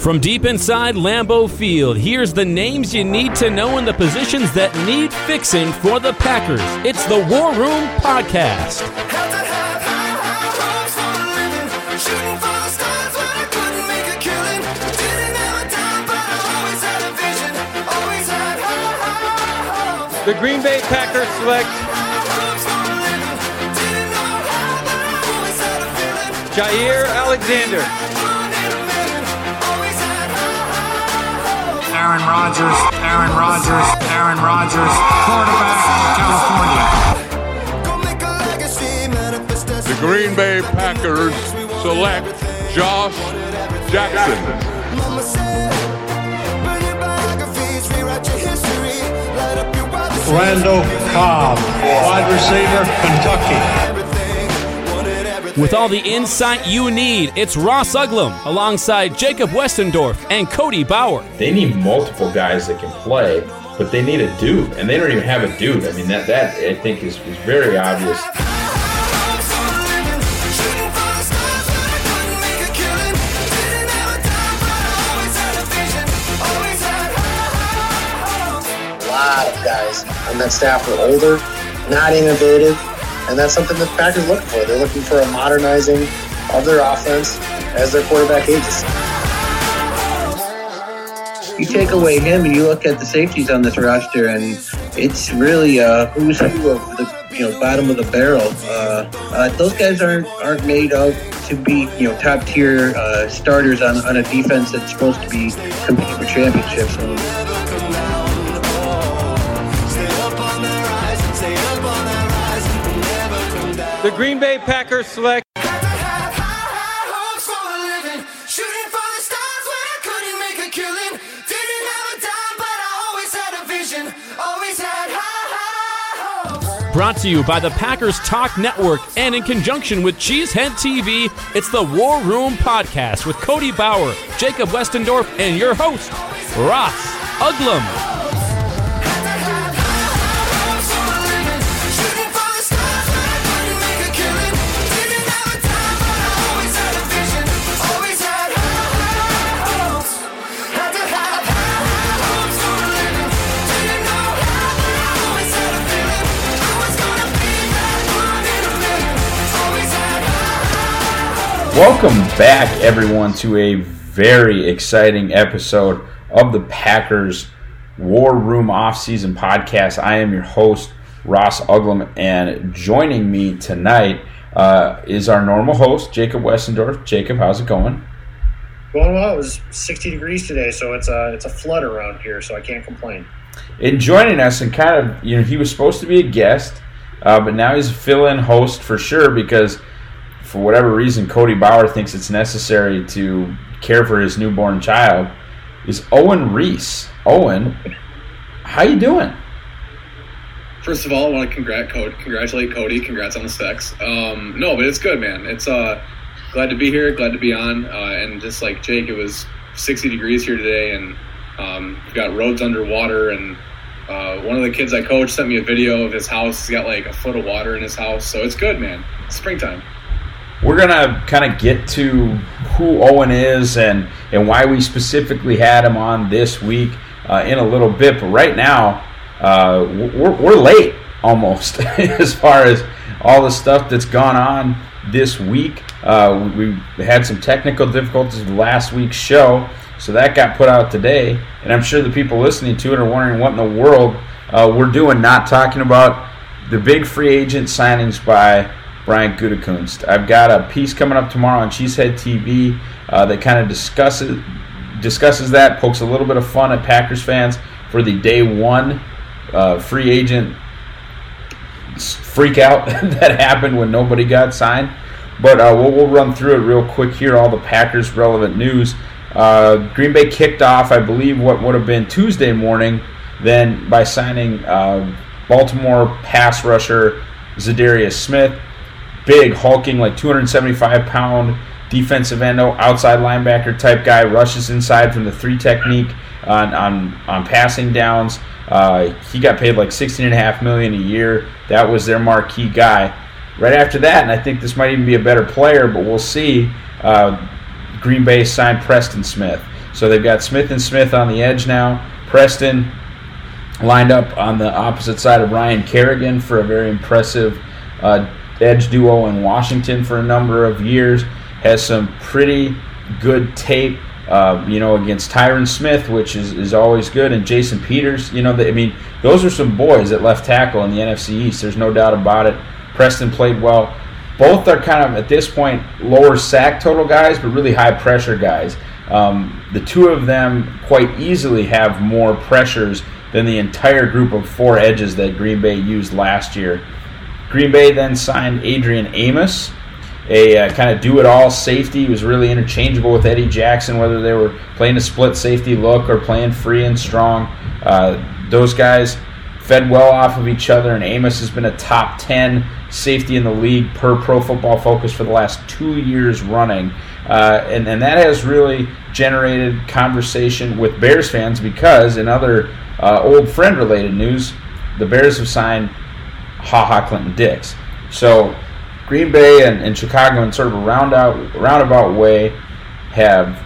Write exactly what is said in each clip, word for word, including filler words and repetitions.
From deep inside Lambeau Field, here's the names you need to know in the positions that need fixing for the Packers. It's the War Room Podcast. The Green Bay Packers select Jaire Alexander. Aaron Rodgers, Aaron Rodgers, Aaron Rodgers, quarterback, California. The Green Bay Packers select Josh Jackson. Randall Cobb, wide receiver, Kentucky. With all the insight you need, it's Ross Uglum alongside Jacob Westendorf and Cody Bauer. They need multiple guys that can play, but they need a dude, and they don't even have a dude. I mean, that, that I think is, is very obvious. A lot of guys on that staff are older, not innovative, and that's something that the Packers are looking for. They're looking for a modernizing of their offense as their quarterback ages. You take away him and you look at the safeties on this roster, and it's really a who's who of the you know bottom of the barrel. Uh, uh, those guys aren't aren't made up to be you know top tier uh, starters on on a defense that's supposed to be competing for championships. So, The Green Bay Packers select Brought to you by the Packers Talk Network and in conjunction with Cheesehead T V, it's the War Room Podcast with Cody Bauer, Jacob Westendorf, and your host, Ross Uglum. Welcome back, everyone, to a very exciting episode of the Packers War Room Offseason Podcast. I am your host, Ross Uglum, and joining me tonight uh, is our normal host, Jacob Westendorf. Jacob, how's it going? Going well. It was sixty degrees today, so it's a, it's a flood around here, so I can't complain. And joining us, and kind of, you know, he was supposed to be a guest, uh, but now he's a fill-in host for sure because for whatever reason, Cody Bauer thinks it's necessary to care for his newborn child, is Owen Reese. Owen, how you doing? First of all, I want to congrat Cody, congratulate Cody. Congrats on the specs. Um, no, but it's good, man. It's uh, glad to be here, glad to be on. Uh, and just like Jake, it was sixty degrees here today, and um, we've got roads underwater. And uh, one of the kids I coach sent me a video of his house. He's got like a foot of water in his house. So it's good, man. It's springtime. We're going to kind of get to who Owen is and, and why we specifically had him on this week uh, in a little bit. But right now, uh, we're, we're late almost as far as all the stuff that's gone on this week. Uh, we, we had some technical difficulties with last week's show, so that got put out today. And I'm sure the people listening to it are wondering what in the world uh, we're doing, not talking about the big free agent signings by Brian Gutekunst. I've got a piece coming up tomorrow on Cheesehead T V uh, that kind of discusses discusses that, pokes a little bit of fun at Packers fans for the day one uh, free agent freak out that happened when nobody got signed. But uh, we'll, we'll run through it real quick here, all the Packers relevant news. Uh, Green Bay kicked off, I believe, what would have been Tuesday morning, then by signing uh, Baltimore pass rusher Zadarius Smith. Big, hulking, like two hundred seventy-five pound defensive end, outside linebacker type guy, rushes inside from the three technique on on, on passing downs. Uh, he got paid like sixteen point five million dollars a year. That was their marquee guy. Right after that, and I think this might even be a better player, but we'll see, uh, Green Bay signed Preston Smith. So they've got Smith and Smith on the edge now. Preston lined up on the opposite side of Ryan Kerrigan for a very impressive uh, edge duo in Washington for a number of years. Has some pretty good tape, uh, you know, against Tyron Smith, which is, is always good, and Jason Peters. You know, they, I mean, those are some boys at left tackle in the N F C East. There's no doubt about it. Preston played well. Both are kind of, at this point, lower sack total guys, but really high pressure guys. Um, the two of them quite easily have more pressures than the entire group of four edges that Green Bay used last year. Green Bay then signed Adrian Amos, a uh, kind of do-it-all safety. He was really interchangeable with Eddie Jackson, whether they were playing a split safety look or playing free and strong. Uh, those guys fed well off of each other, and Amos has been a top ten safety in the league per Pro Football Focus for the last two years running. Uh, and, and that has really generated conversation with Bears fans because, in other uh, old friend-related news, the Bears have signed Ha Ha Clinton Dix. So Green Bay and, and Chicago, in sort of a roundabout, roundabout way, have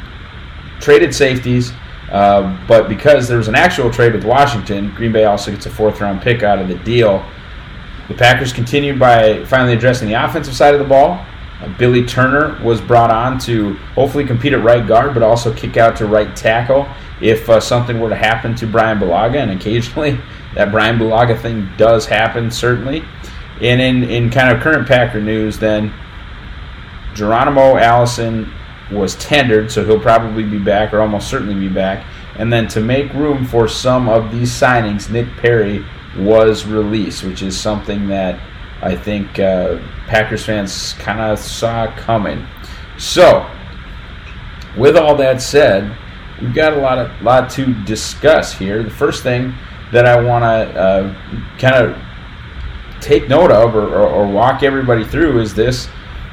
traded safeties, uh, but because there was an actual trade with Washington, Green Bay also gets a fourth-round pick out of the deal. The Packers continued by finally addressing the offensive side of the ball. Uh, Billy Turner was brought on to hopefully compete at right guard, but also kick out to right tackle if uh, something were to happen to Brian Bulaga, and occasionally that Brian Bulaga thing does happen, certainly. And in, in kind of current Packer news, then, Geronimo Allison was tendered, so he'll probably be back, or almost certainly be back. And then to make room for some of these signings, Nick Perry was released, which is something that I think uh, Packers fans kind of saw coming. So, with all that said, we've got a lot of lot to discuss here. The first thing that I want to uh, kind of take note of or, or, or walk everybody through is this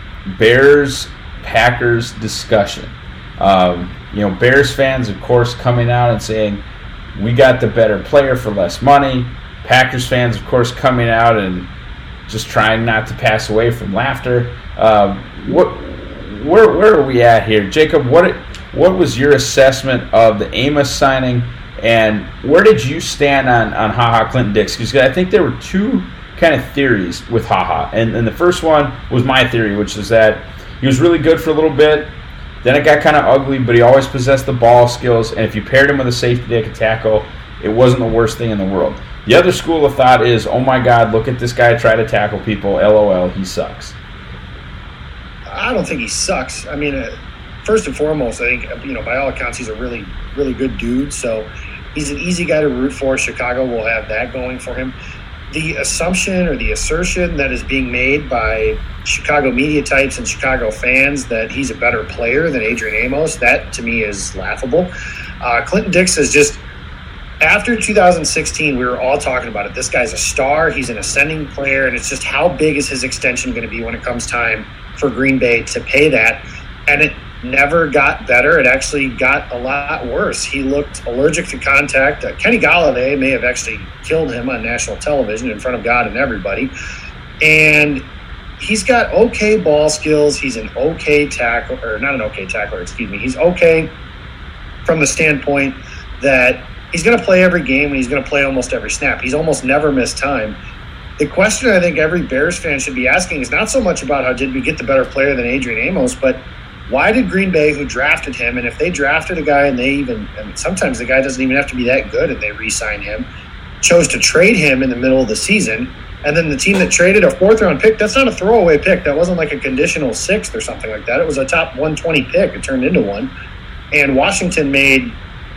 Bears-Packers discussion. Um, you know, Bears fans, of course, coming out and saying, we got the better player for less money. Packers fans, of course, coming out and just trying not to pass away from laughter. Uh, what, where, where are we at here? Jacob, what what was your assessment of the Amos signing, and where did you stand on, on Ha Ha Clinton Dix? Because I think there were two kind of theories with Ha Ha, and, and the first one was my theory, which is that he was really good for a little bit, then it got kind of ugly, but he always possessed the ball skills, and if you paired him with a safety that could tackle, it wasn't the worst thing in the world. The other school of thought is, oh my God, look at this guy try to tackle people, LOL, he sucks. I don't think he sucks. I mean, uh, first and foremost, I think, you know, by all accounts, he's a really, really good dude, so he's an easy guy to root for. Chicago will have that going for him. The assumption or the assertion that is being made by Chicago media types and Chicago fans that he's a better player than Adrian Amos, that to me is laughable. Uh, Clinton Dix is just, after two thousand sixteen, we were all talking about it. This guy's a star. He's an ascending player, and it's just how big is his extension going to be when it comes time for Green Bay to pay that? And it never got better. It actually got a lot worse. He looked allergic to contact. Uh, Kenny Golladay may have actually killed him on national television in front of God and everybody. And he's got okay ball skills. He's an okay tackler, or not an okay tackler, excuse me. He's okay from the standpoint that he's going to play every game and he's going to play almost every snap. He's almost never missed time. The question I think every Bears fan should be asking is not so much about how did we get the better player than Adrian Amos, but why did Green Bay, who drafted him, and if they drafted a guy and they even, and sometimes the guy doesn't even have to be that good and they re-sign him, chose to trade him in the middle of the season, and then the team that traded a fourth-round pick, that's not a throwaway pick. That wasn't like a conditional sixth or something like that. It was a top one twenty pick. It turned into one. And Washington made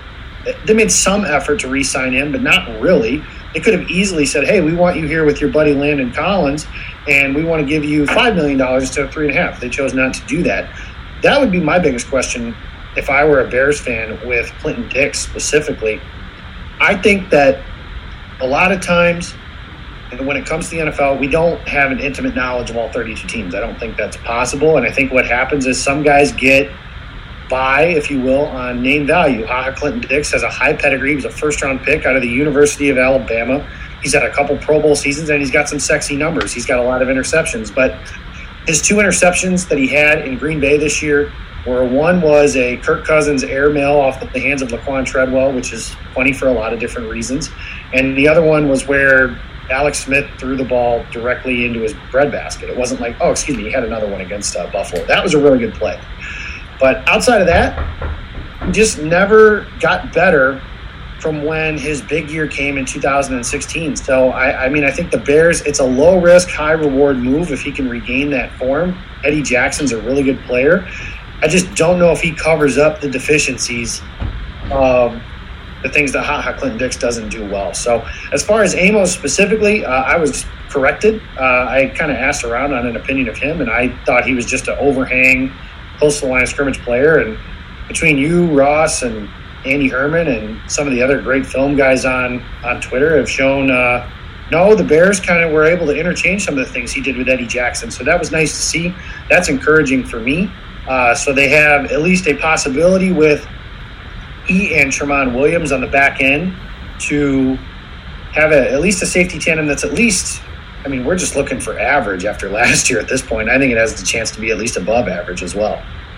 – they made some effort to re-sign him, but not really. They could have easily said, hey, we want you here with your buddy Landon Collins, and we want to give you five million dollars instead of three and a half. They chose not to do that. That would be my biggest question if I were a Bears fan with Clinton Dix specifically. I think that a lot of times when it comes to the N F L, we don't have an intimate knowledge of all thirty-two teams. I don't think that's possible, and I think what happens is some guys get by, if you will, on name value. Ha Ha Clinton Dix has a high pedigree. He was a first-round pick out of the University of Alabama. He's had a couple Pro Bowl seasons, and he's got some sexy numbers. He's got a lot of interceptions, but his two interceptions that he had in Green Bay this year where one was a Kirk Cousins airmail off the hands of Laquan Treadwell, which is funny for a lot of different reasons. And the other one was where Alex Smith threw the ball directly into his breadbasket. It wasn't like, oh, excuse me, he had another one against uh, Buffalo. That was a really good play. But outside of that, just never got better from when his big year came in two thousand sixteen. So, I, I mean, I think the Bears, it's a low-risk, high-reward move if he can regain that form. Eddie Jackson's a really good player. I just don't know if he covers up the deficiencies of the things that Ha Ha Clinton-Dix doesn't do well. So as far as Amos specifically, uh, I was corrected. Uh, I kind of asked around on an opinion of him, and I thought he was just an overhang, close to the line of scrimmage player. And between you, Ross, and Andy Herman, and some of the other great film guys on, on Twitter have shown, uh, no, the Bears kind of were able to interchange some of the things he did with Eddie Jackson. So that was nice to see. That's encouraging for me. Uh, so they have at least a possibility with he and Tramon Williams on the back end to have a, at least a safety tandem that's at least, I mean, we're just looking for average after last year at this point. I think it has the chance to be at least above average as well.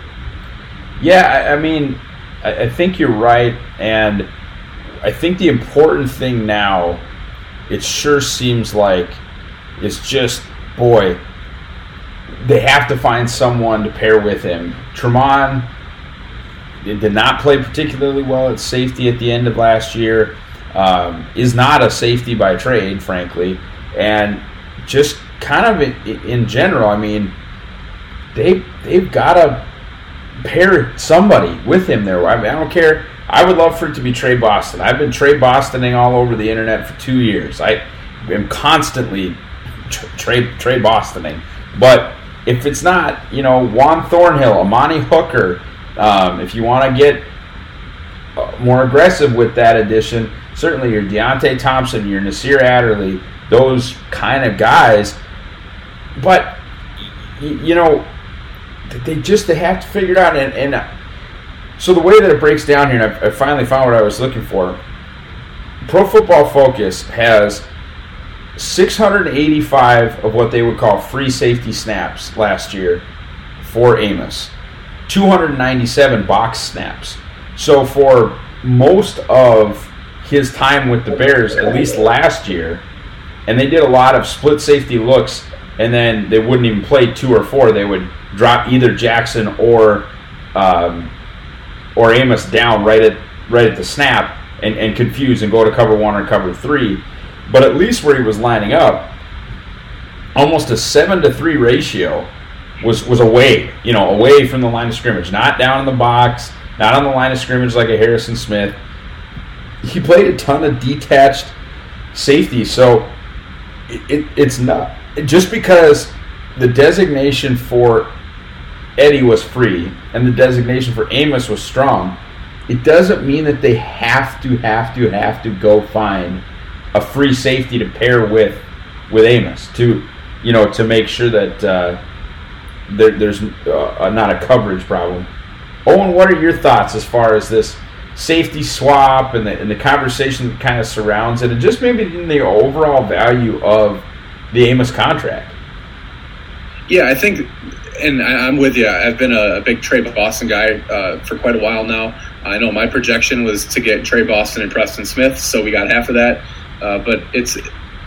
Yeah, I, I mean, I, I think you're right. And I think the important thing now, it sure seems like, is just, boy, they have to find someone to pair with him. Tramon did not play particularly well at safety at the end of last year. Um, is not a safety by trade, frankly. And just kind of in, in general, I mean, they, they've got to pair somebody with him there. I mean, I don't care. I would love for it to be Trey Boston. I've been Trey Bostoning all over the internet for two years. I am constantly Trey, Trey Bostoning. But if it's not, you know, Juan Thornhill, Amani Hooker, um, if you want to get more aggressive with that addition, certainly your Deontay Thompson, your Nasir Adderley, those kind of guys. But, you know, they just they have to figure it out. And, and so the way that it breaks down here, and I, I finally found what I was looking for, Pro Football Focus has six hundred eighty-five of what they would call free safety snaps last year for Amos, two hundred ninety-seven box snaps. So for most of his time with the Bears, at least last year, and they did a lot of split safety looks, and then they wouldn't even play two or four. They would drop either Jackson or um, or Amos down right at right at the snap and, and confuse and go to cover one or cover three. But at least where he was lining up, almost a seven to three ratio was, was away, you know, away from the line of scrimmage, not down in the box, not on the line of scrimmage like a Harrison Smith. He played a ton of detached safety, so it, it, it's not just because the designation for Eddie was free and the designation for Amos was strong. It doesn't mean that they have to, have to, have to go find a free safety to pair with with Amos to, you know, to make sure that uh, there, there's uh, not a coverage problem. Owen, what are your thoughts as far as this safety swap and the, and the conversation that kind of surrounds it, and just maybe in the overall value of the Amos contract? Yeah, I think, and I, I'm with you. I've been a, a big Trey Boston guy uh, for quite a while now. I know my projection was to get Trey Boston and Preston Smith, so we got half of that. Uh, but it's,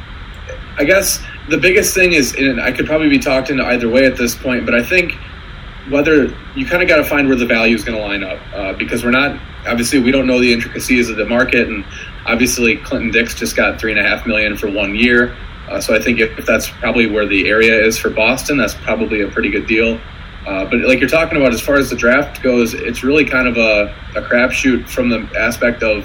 I guess the biggest thing is, and I could probably be talked into either way at this point, but I think whether you kind of got to find where the value is going to line up uh, because we're not, obviously we don't know the intricacies of the market, and obviously Clinton-Dix just got three and a half million for one year. Uh, so I think if, if that's probably where the area is for Boston, that's probably a pretty good deal. Uh, but like you're talking about, as far as the draft goes, it's really kind of a, a crapshoot from the aspect of,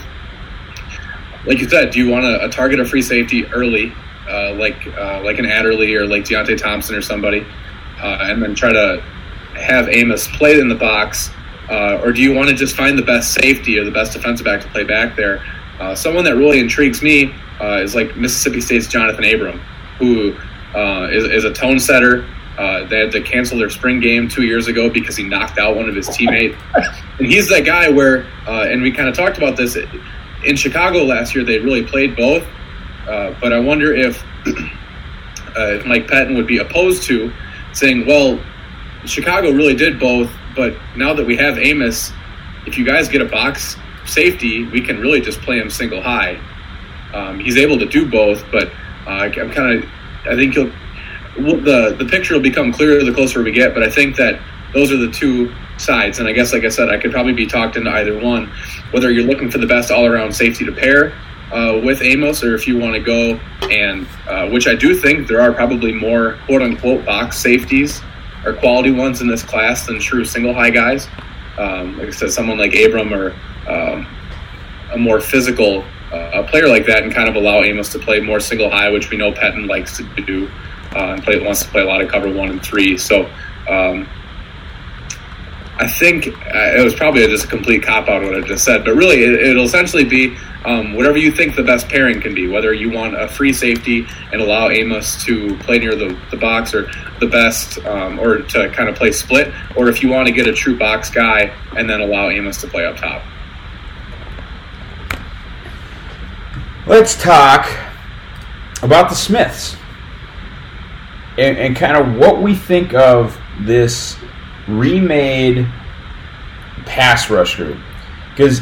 like you said, do you want to target a free safety early, uh, like uh, like an Adderley or like Deontay Thompson or somebody, uh, and then try to have Amos play in the box, uh, or do you want to just find the best safety or the best defensive back to play back there? Uh, someone that really intrigues me uh, is like Mississippi State's Jonathan Abram, who uh, is, is a tone setter. Uh, they had to cancel their spring game two years ago because he knocked out one of his teammates. And he's that guy where, uh, and we kind of talked about this, in Chicago last year they really played both, uh, but I wonder if, uh, if Mike Pettin would be opposed to saying, well, Chicago really did both but now that we have Amos, if you guys get a box safety, we can really just play him single high. Um, he's able to do both, but uh, I'm kind of, I think he'll, the the picture will become clearer the closer we get, but I think that those are the two sides, and I guess, like I said, I could probably be talked into either one, whether you're looking for the best all-around safety to pair uh, with Amos, or if you want to go and, uh, which I do think there are probably more quote-unquote box safeties or quality ones in this class than true single-high guys. Um, like I said, someone like Abram or um, a more physical uh, a player like that, and kind of allow Amos to play more single-high, which we know Pettine likes to do, uh, and play, wants to play a lot of cover one and three. So um, I think uh, it was probably just a complete cop-out what I just said, but really it, it'll essentially be um, whatever you think the best pairing can be, whether you want a free safety and allow Amos to play near the, the box, or the best, um, or to kind of play split, or if you want to get a true box guy and then allow Amos to play up top. Let's talk about the Smiths and, and kind of what we think of this remade pass rush group, because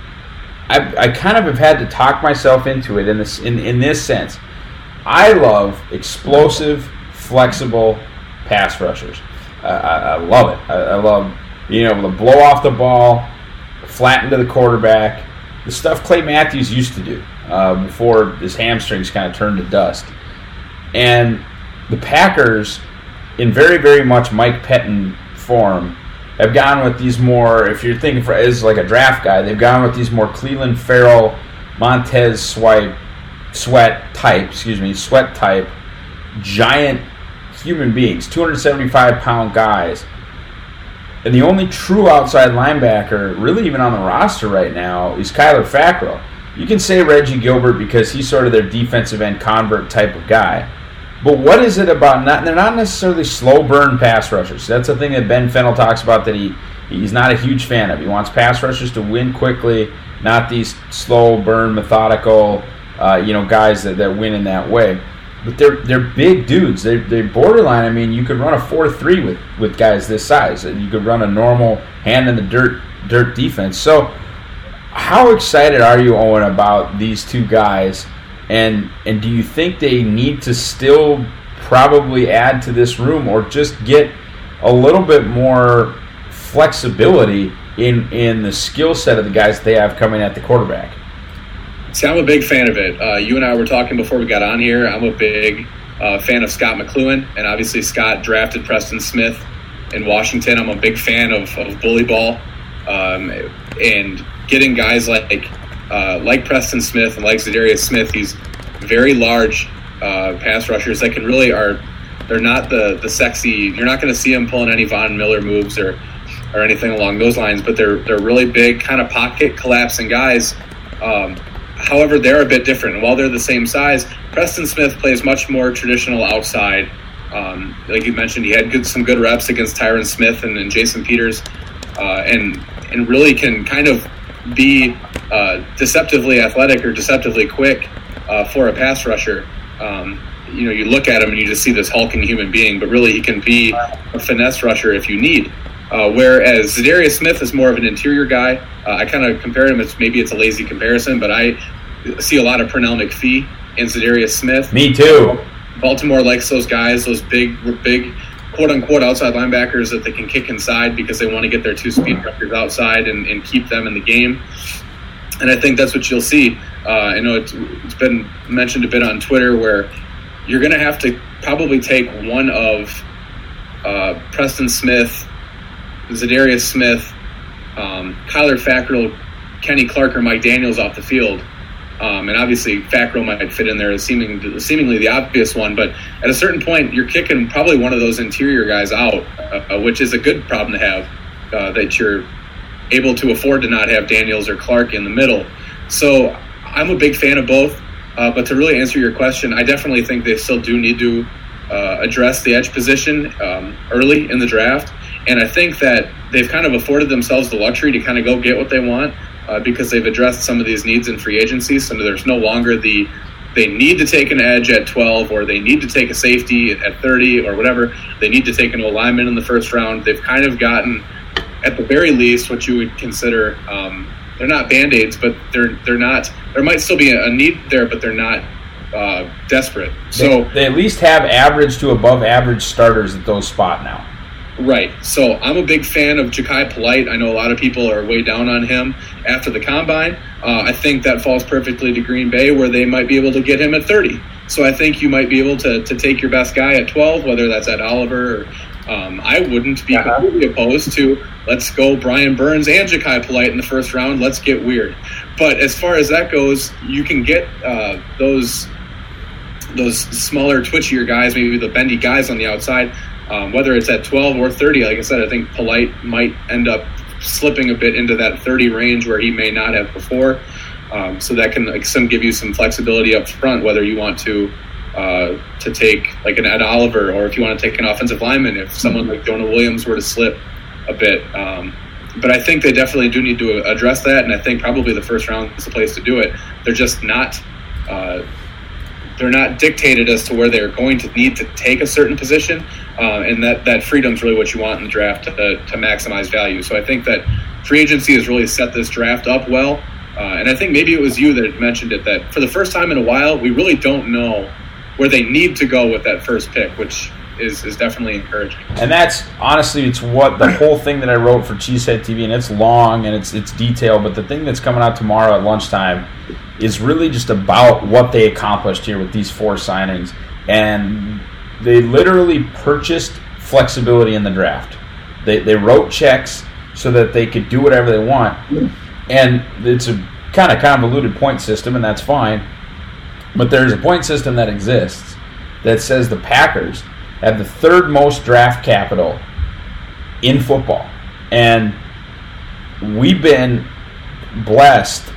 I, I kind of have had to talk myself into it in this in, in this sense. I love explosive, flexible pass rushers. Uh, I, I love it. I, I love being able to blow off the ball, flatten to the quarterback, the stuff Clay Matthews used to do uh, before his hamstrings kind of turned to dust. And the Packers, in very, very much Mike Pettine form, have gone with these more, if you're thinking for as like a draft guy, they've gone with these more Cleveland Farrell, Montez Sweat, Sweat type, excuse me, Sweat type, giant human beings, two hundred seventy-five pound guys. And the only true outside linebacker, really even on the roster right now, is Kyler Fackrell. You can say Reggie Gilbert because he's sort of their defensive end convert type of guy. But what is it about, not, they're not necessarily slow burn pass rushers. That's the thing that Ben Fennell talks about that he he's not a huge fan of. He wants pass rushers to win quickly, not these slow burn, methodical, uh, you know, guys that, that win in that way. But they're they're big dudes. They're, they're borderline. I mean, you could run a four three with, with guys this size. And you could run a normal hand in the dirt dirt defense. So how excited are you, Owen, about these two guys? And and do you think they need to still probably add to this room, or just get a little bit more flexibility in, in the skill set of the guys that they have coming at the quarterback? See, I'm a big fan of it. Uh, you and I were talking before we got on here. I'm a big uh, fan of Scott McCloughan, and obviously Scott drafted Preston Smith in Washington. I'm a big fan of, of bully ball, um, and getting guys like uh, like Preston Smith and like Zadarius Smith, these very large uh, pass rushers that can really are they're not the the sexy. You're not going to see them pulling any Von Miller moves or or anything along those lines, but they're they're really big, kind of pocket collapsing guys. Um, However, they're a bit different. And while they're the same size, Preston Smith plays much more traditional outside. Um, like you mentioned, he had good, some good reps against Tyron Smith and, and Jason Peters, uh, and and really can kind of be uh, deceptively athletic or deceptively quick uh, for a pass rusher. Um, you know, you look at him and you just see this hulking human being, but really he can be a finesse rusher if you need. Uh, whereas Zadarius Smith is more of an interior guy. Uh, I kind of compare him as, maybe it's a lazy comparison, but I see a lot of Pernell McPhee in Zadarius Smith. Me too. Baltimore likes those guys, those big, big, quote-unquote outside linebackers that they can kick inside because they want to get their two speed rushers outside and, and keep them in the game. And I think that's what you'll see. Uh, I know it's, it's been mentioned a bit on Twitter where you're going to have to probably take one of uh, Preston Smith, Zadarius Smith, um, Kyler Fackrell, Kenny Clark, or Mike Daniels off the field. Um, and obviously Fackrell might fit in there as seeming, seemingly the obvious one. But at a certain point, you're kicking probably one of those interior guys out, uh, which is a good problem to have, uh, that you're able to afford to not have Daniels or Clark in the middle. So I'm a big fan of both. Uh, but to really answer your question, I definitely think they still do need to uh, address the edge position um, early in the draft. And I think that they've kind of afforded themselves the luxury to kind of go get what they want uh, because they've addressed some of these needs in free agency. So there's no longer the they need to take an edge at twelve, or they need to take a safety at thirty, or whatever. They need to take an O lineman in the first round. They've kind of gotten at the very least, what you would consider, um, they're not Band-Aids, but they're they're not, there might still be a, a need there, but they're not uh, desperate. So they, they at least have average to above average starters at those spot now. Right. So I'm a big fan of Ja'Kai Polite. I know a lot of people are way down on him after the Combine. Uh, I think that falls perfectly to Green Bay, where they might be able to get him at thirty. So I think you might be able to, to take your best guy at twelve, whether that's Ed Oliver or um, I wouldn't be uh-huh. completely opposed to let's go Brian Burns and Ja'Kai Polite in the first round. Let's get weird. But as far as that goes, you can get uh, those those smaller, twitchier guys, maybe the bendy guys on the outside. Um, whether it's at twelve or thirty, like I said, I think Polite might end up slipping a bit into that thirty range where he may not have before. Um, so that can like, some give you some flexibility up front, whether you want to uh, to take like an Ed Oliver, or if you want to take an offensive lineman, if someone like Jonah Williams were to slip a bit. Um, but I think they definitely do need to address that, and I think probably the first round is the place to do it. They're just not uh, they're not dictated as to where they're going to need to take a certain position, uh, and that, that freedom is really what you want in the draft to, to maximize value. So I think that free agency has really set this draft up well, uh, and I think maybe it was you that had mentioned it, that for the first time in a while, we really don't know where they need to go with that first pick, which is, is definitely encouraging. And that's, honestly, it's what the whole thing that I wrote for Cheesehead T V, and it's long and it's it's detailed, but the thing that's coming out tomorrow at lunchtime is really just about what they accomplished here with these four signings. And they literally purchased flexibility in the draft. They they wrote checks so that they could do whatever they want. And it's a kind of convoluted point system, and that's fine. But there's a point system that exists that says the Packers have the third most draft capital in football. And we've been blessed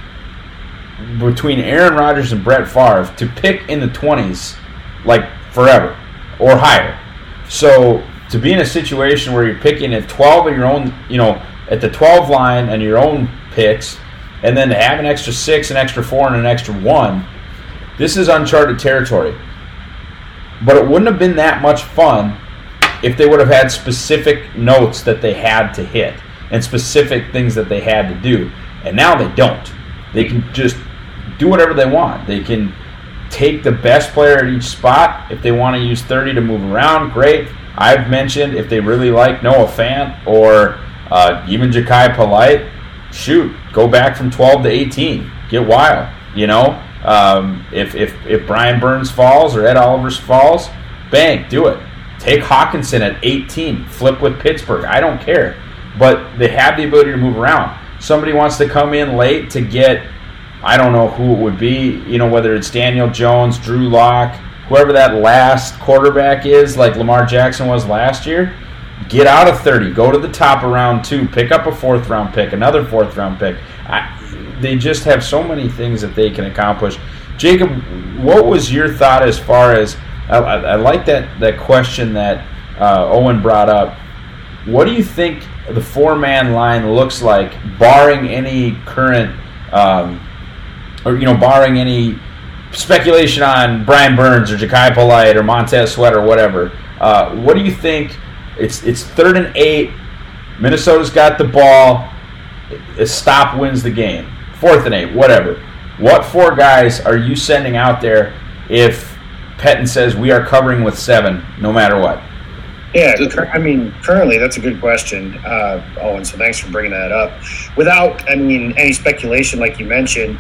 between Aaron Rodgers and Brett Favre to pick in the twenties like forever or higher. So to be in a situation where you're picking at twelve of your own, you know, at the twelve line and your own picks, and then to have an extra six, an extra four, and an extra one, this is uncharted territory. But it wouldn't have been that much fun if they would have had specific notes that they had to hit and specific things that they had to do. And now they don't. They can just do whatever they want. They can take the best player at each spot. If they want to use thirty to move around, great. I've mentioned if they really like Noah Fant or uh, even Ja'Kai Polite, shoot, go back from twelve to eighteen. Get wild, you know. Um, if, if if Brian Burns falls or Ed Oliver falls, bang, do it. Take Hawkinson at eighteen, flip with Pittsburgh. I don't care. But they have the ability to move around. Somebody wants to come in late to get, I don't know who it would be, you know, whether it's Daniel Jones, Drew Lock, whoever that last quarterback is, like Lamar Jackson was last year, get out of thirty. Go to the top of round two. Pick up a fourth-round pick, another fourth-round pick. I, they just have so many things that they can accomplish. Jacob, what was your thought as far as, I, I, I like that, that question that uh, Owen brought up. What do you think the four-man line looks like, barring any current, um, or, you know, barring any speculation on Brian Burns or Ja'Kai Polite or Montez Sweat or whatever? Uh, what do you think? It's it's third and eight. Minnesota's got the ball. A stop wins the game. Fourth and eight, whatever. What four guys are you sending out there if Pettine says we are covering with seven no matter what? Yeah, I mean, currently that's a good question, uh, Owen, so thanks for bringing that up. Without, I mean, any speculation like you mentioned,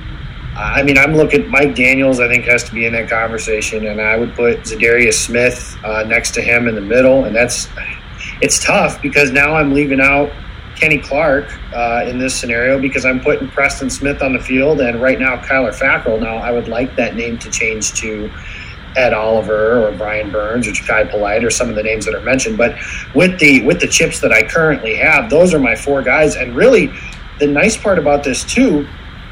I mean, I'm looking, Mike Daniels, I think, has to be in that conversation, and I would put Zadarius Smith uh, next to him in the middle, and that's, it's tough because now I'm leaving out Kenny Clark uh, in this scenario because I'm putting Preston Smith on the field, and right now Kyler Fackrell. Now, I would like that name to change to Ed Oliver or Brian Burns or Ja'Kai Polite or some of the names that are mentioned. But with the with the chips that I currently have, those are my four guys. And really, the nice part about this, too,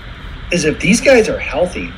is if these guys are healthy,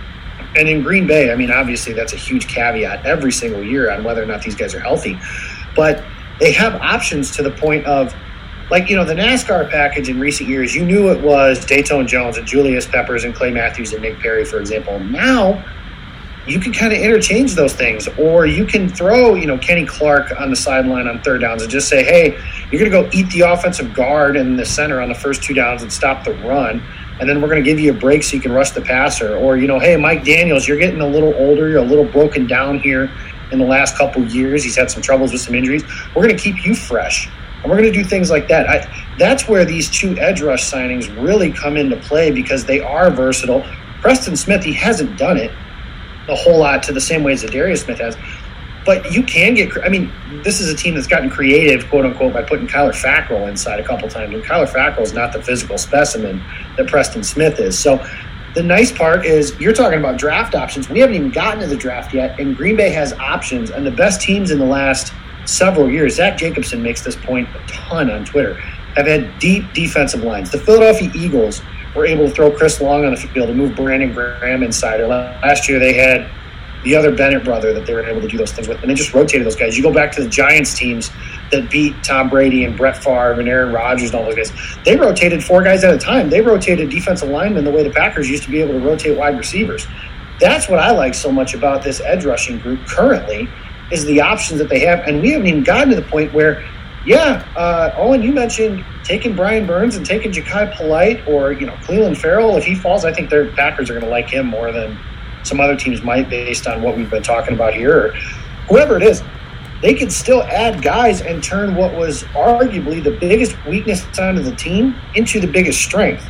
and in Green Bay, I mean, obviously that's a huge caveat every single year on whether or not these guys are healthy. But they have options to the point of, like, you know, the NASCAR package in recent years, you knew it was Dayton Jones and Julius Peppers and Clay Matthews and Nick Perry, for example. Now, you can kind of interchange those things, or you can throw, you know, Kenny Clark on the sideline on third downs and just say, hey, you're going to go eat the offensive guard in the center on the first two downs and stop the run, and then we're going to give you a break so you can rush the passer. Or, you know, hey, Mike Daniels, you're getting a little older, you're a little broken down here in the last couple years. He's had some troubles with some injuries. We're going to keep you fresh, and we're going to do things like that. I, that's where these two edge rush signings really come into play, because they are versatile. Preston Smith, he hasn't done it a whole lot to the same way as Zadarius Smith has. But you can get – I mean, this is a team that's gotten creative, quote-unquote, by putting Kyler Fackrell inside a couple times. And Kyler Fackrell is not the physical specimen that Preston Smith is. So the nice part is you're talking about draft options. We haven't even gotten to the draft yet, and Green Bay has options. And the best teams in the last several years, Zach Jacobson makes this point a ton on Twitter, have had deep defensive lines. The Philadelphia Eagles – were able to throw Chris Long on the field and move Brandon Graham inside. Last year they had the other Bennett brother that they were able to do those things with, and they just rotated those guys. You go back to the Giants teams that beat Tom Brady and Brett Favre and Aaron Rodgers and all those guys. They rotated four guys at a time. They rotated defensive linemen the way the Packers used to be able to rotate wide receivers. That's what I like so much about this edge rushing group currently, is the options that they have. And we haven't even gotten to the point where, yeah, uh, Owen, you mentioned taking Brian Burns and taking Ja'Kai Polite, or, you know, Cleveland Farrell. If he falls, I think their Packers are going to like him more than some other teams might, based on what we've been talking about here, or whoever it is. They could still add guys and turn what was arguably the biggest weakness side of the team into the biggest strength.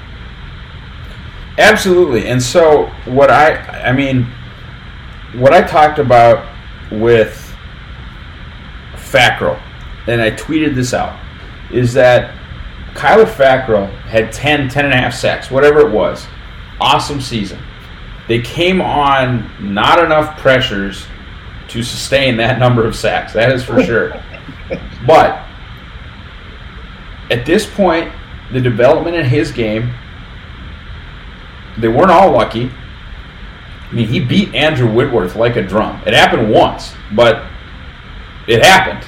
Absolutely. And so what I, I mean, what I talked about with Fackrell, and I tweeted this out, is that Kyler Fackrell had ten, ten and a half sacks, whatever it was. Awesome season. They came on not enough pressures to sustain that number of sacks. That is for sure. But at this point, the development in his game, they weren't all lucky. I mean, he beat Andrew Whitworth like a drum. It happened once, but it happened.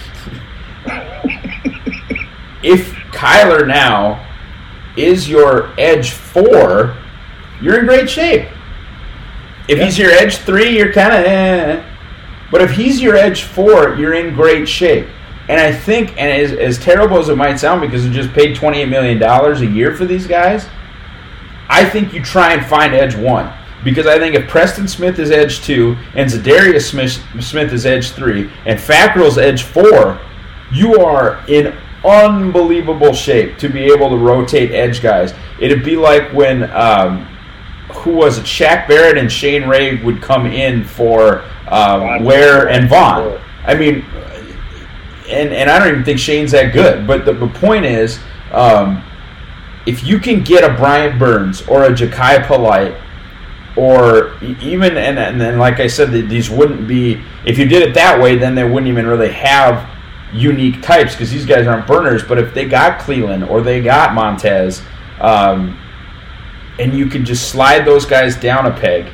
If Kyler now is your edge four, you're in great shape. If yeah. he's your edge three, you're kind of eh. But if he's your edge four, you're in great shape. And I think, and as, as terrible as it might sound, because we just paid twenty-eight million dollars a year for these guys, I think you try and find edge one. Because I think if Preston Smith is edge two, and Zadarius Smith, Smith is edge three, and Fackrell's edge four, you are in unbelievable shape to be able to rotate edge guys. It'd be like when, um, who was it, Shaq Barrett and Shane Ray would come in for uh, Ware and Vaughn. I mean, and, and I don't even think Shane's that good. But the, the point is, um, if you can get a Brian Burns or a Ja'Kai Polite, or even, and, and then like I said, these wouldn't be, if you did it that way, then they wouldn't even really have unique types, because these guys aren't burners. But if they got Cleveland or they got Montez, um, and you can just slide those guys down a peg,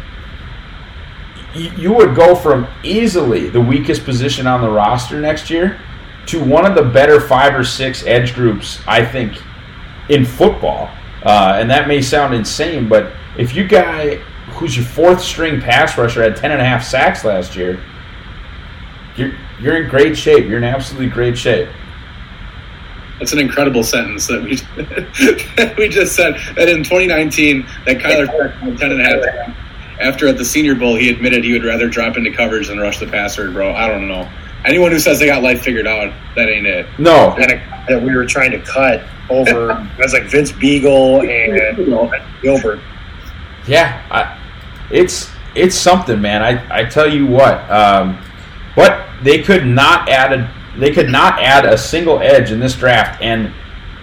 you, you would go from easily the weakest position on the roster next year to one of the better five or six edge groups, I think, in football. Uh, and that may sound insane, but if you guy who's your fourth string pass rusher had ten and a half sacks last year, you're you're in great shape. You're in absolutely great shape. That's an incredible sentence that we that we just said. That in twenty nineteen, that Kyler had ten and a half. After at the Senior Bowl, he admitted he would rather drop into coverage than rush the passer. Bro, I don't know. Anyone who says they got life figured out, that ain't it. No, that we were trying to cut over. That's like Vince Beagle and Gilbert. Yeah, I, it's it's something, man. I, I tell you what. Um, but they could not add a they could not add a single edge in this draft and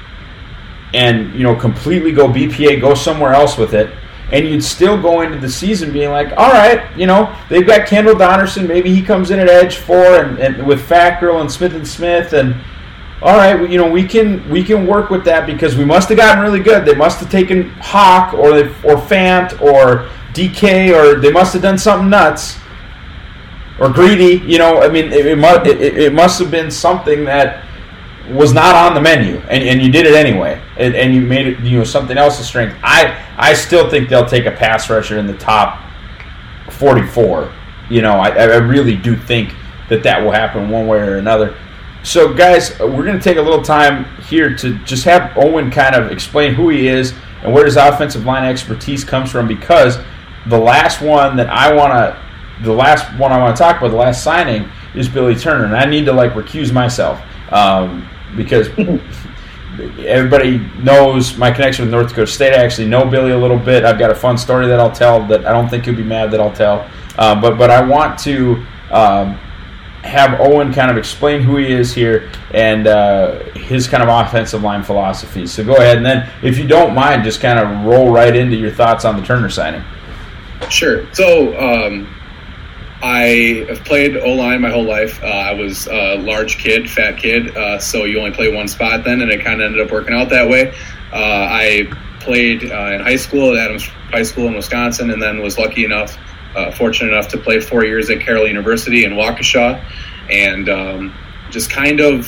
and you know completely go B P A, go somewhere else with it, and you'd still go into the season being like, all right, you know, they've got Kendall Donnerson, maybe he comes in at edge four, and, and with Fackrell and Smith and Smith, and all right, you know, we can we can work with that because we must have gotten really good. They must have taken Hawk or or Fant or D K, or they must have done something nuts. Or greedy, you know. I mean, it, it must it, it must have been something that was not on the menu, and, and you did it anyway, and, and you made it, you know, something else's strength. I I still think they'll take a pass rusher in the top forty-four. You know, I, I really do think that that will happen one way or another. So, guys, we're going to take a little time here to just have Owen kind of explain who he is and where his offensive line expertise comes from, because the last one that I want to, the last one I want to talk about, the last signing, is Billy Turner, and I need to like recuse myself um, because everybody knows my connection with North Dakota State. I actually know Billy a little bit. I've got a fun story that I'll tell that I don't think he'll be mad that I'll tell. Uh, but but I want to um, have Owen kind of explain who he is here and uh, his kind of offensive line philosophy. So go ahead, and then if you don't mind, just kind of roll right into your thoughts on the Turner signing. Sure. So um, I have played O-line my whole life. Uh, I was a large kid, fat kid, uh, so you only play one spot then, and it kind of ended up working out that way. Uh, I played uh, in high school at Adams High School in Wisconsin, and then was lucky enough, uh, fortunate enough to play four years at Carroll University in Waukesha, and um, just kind of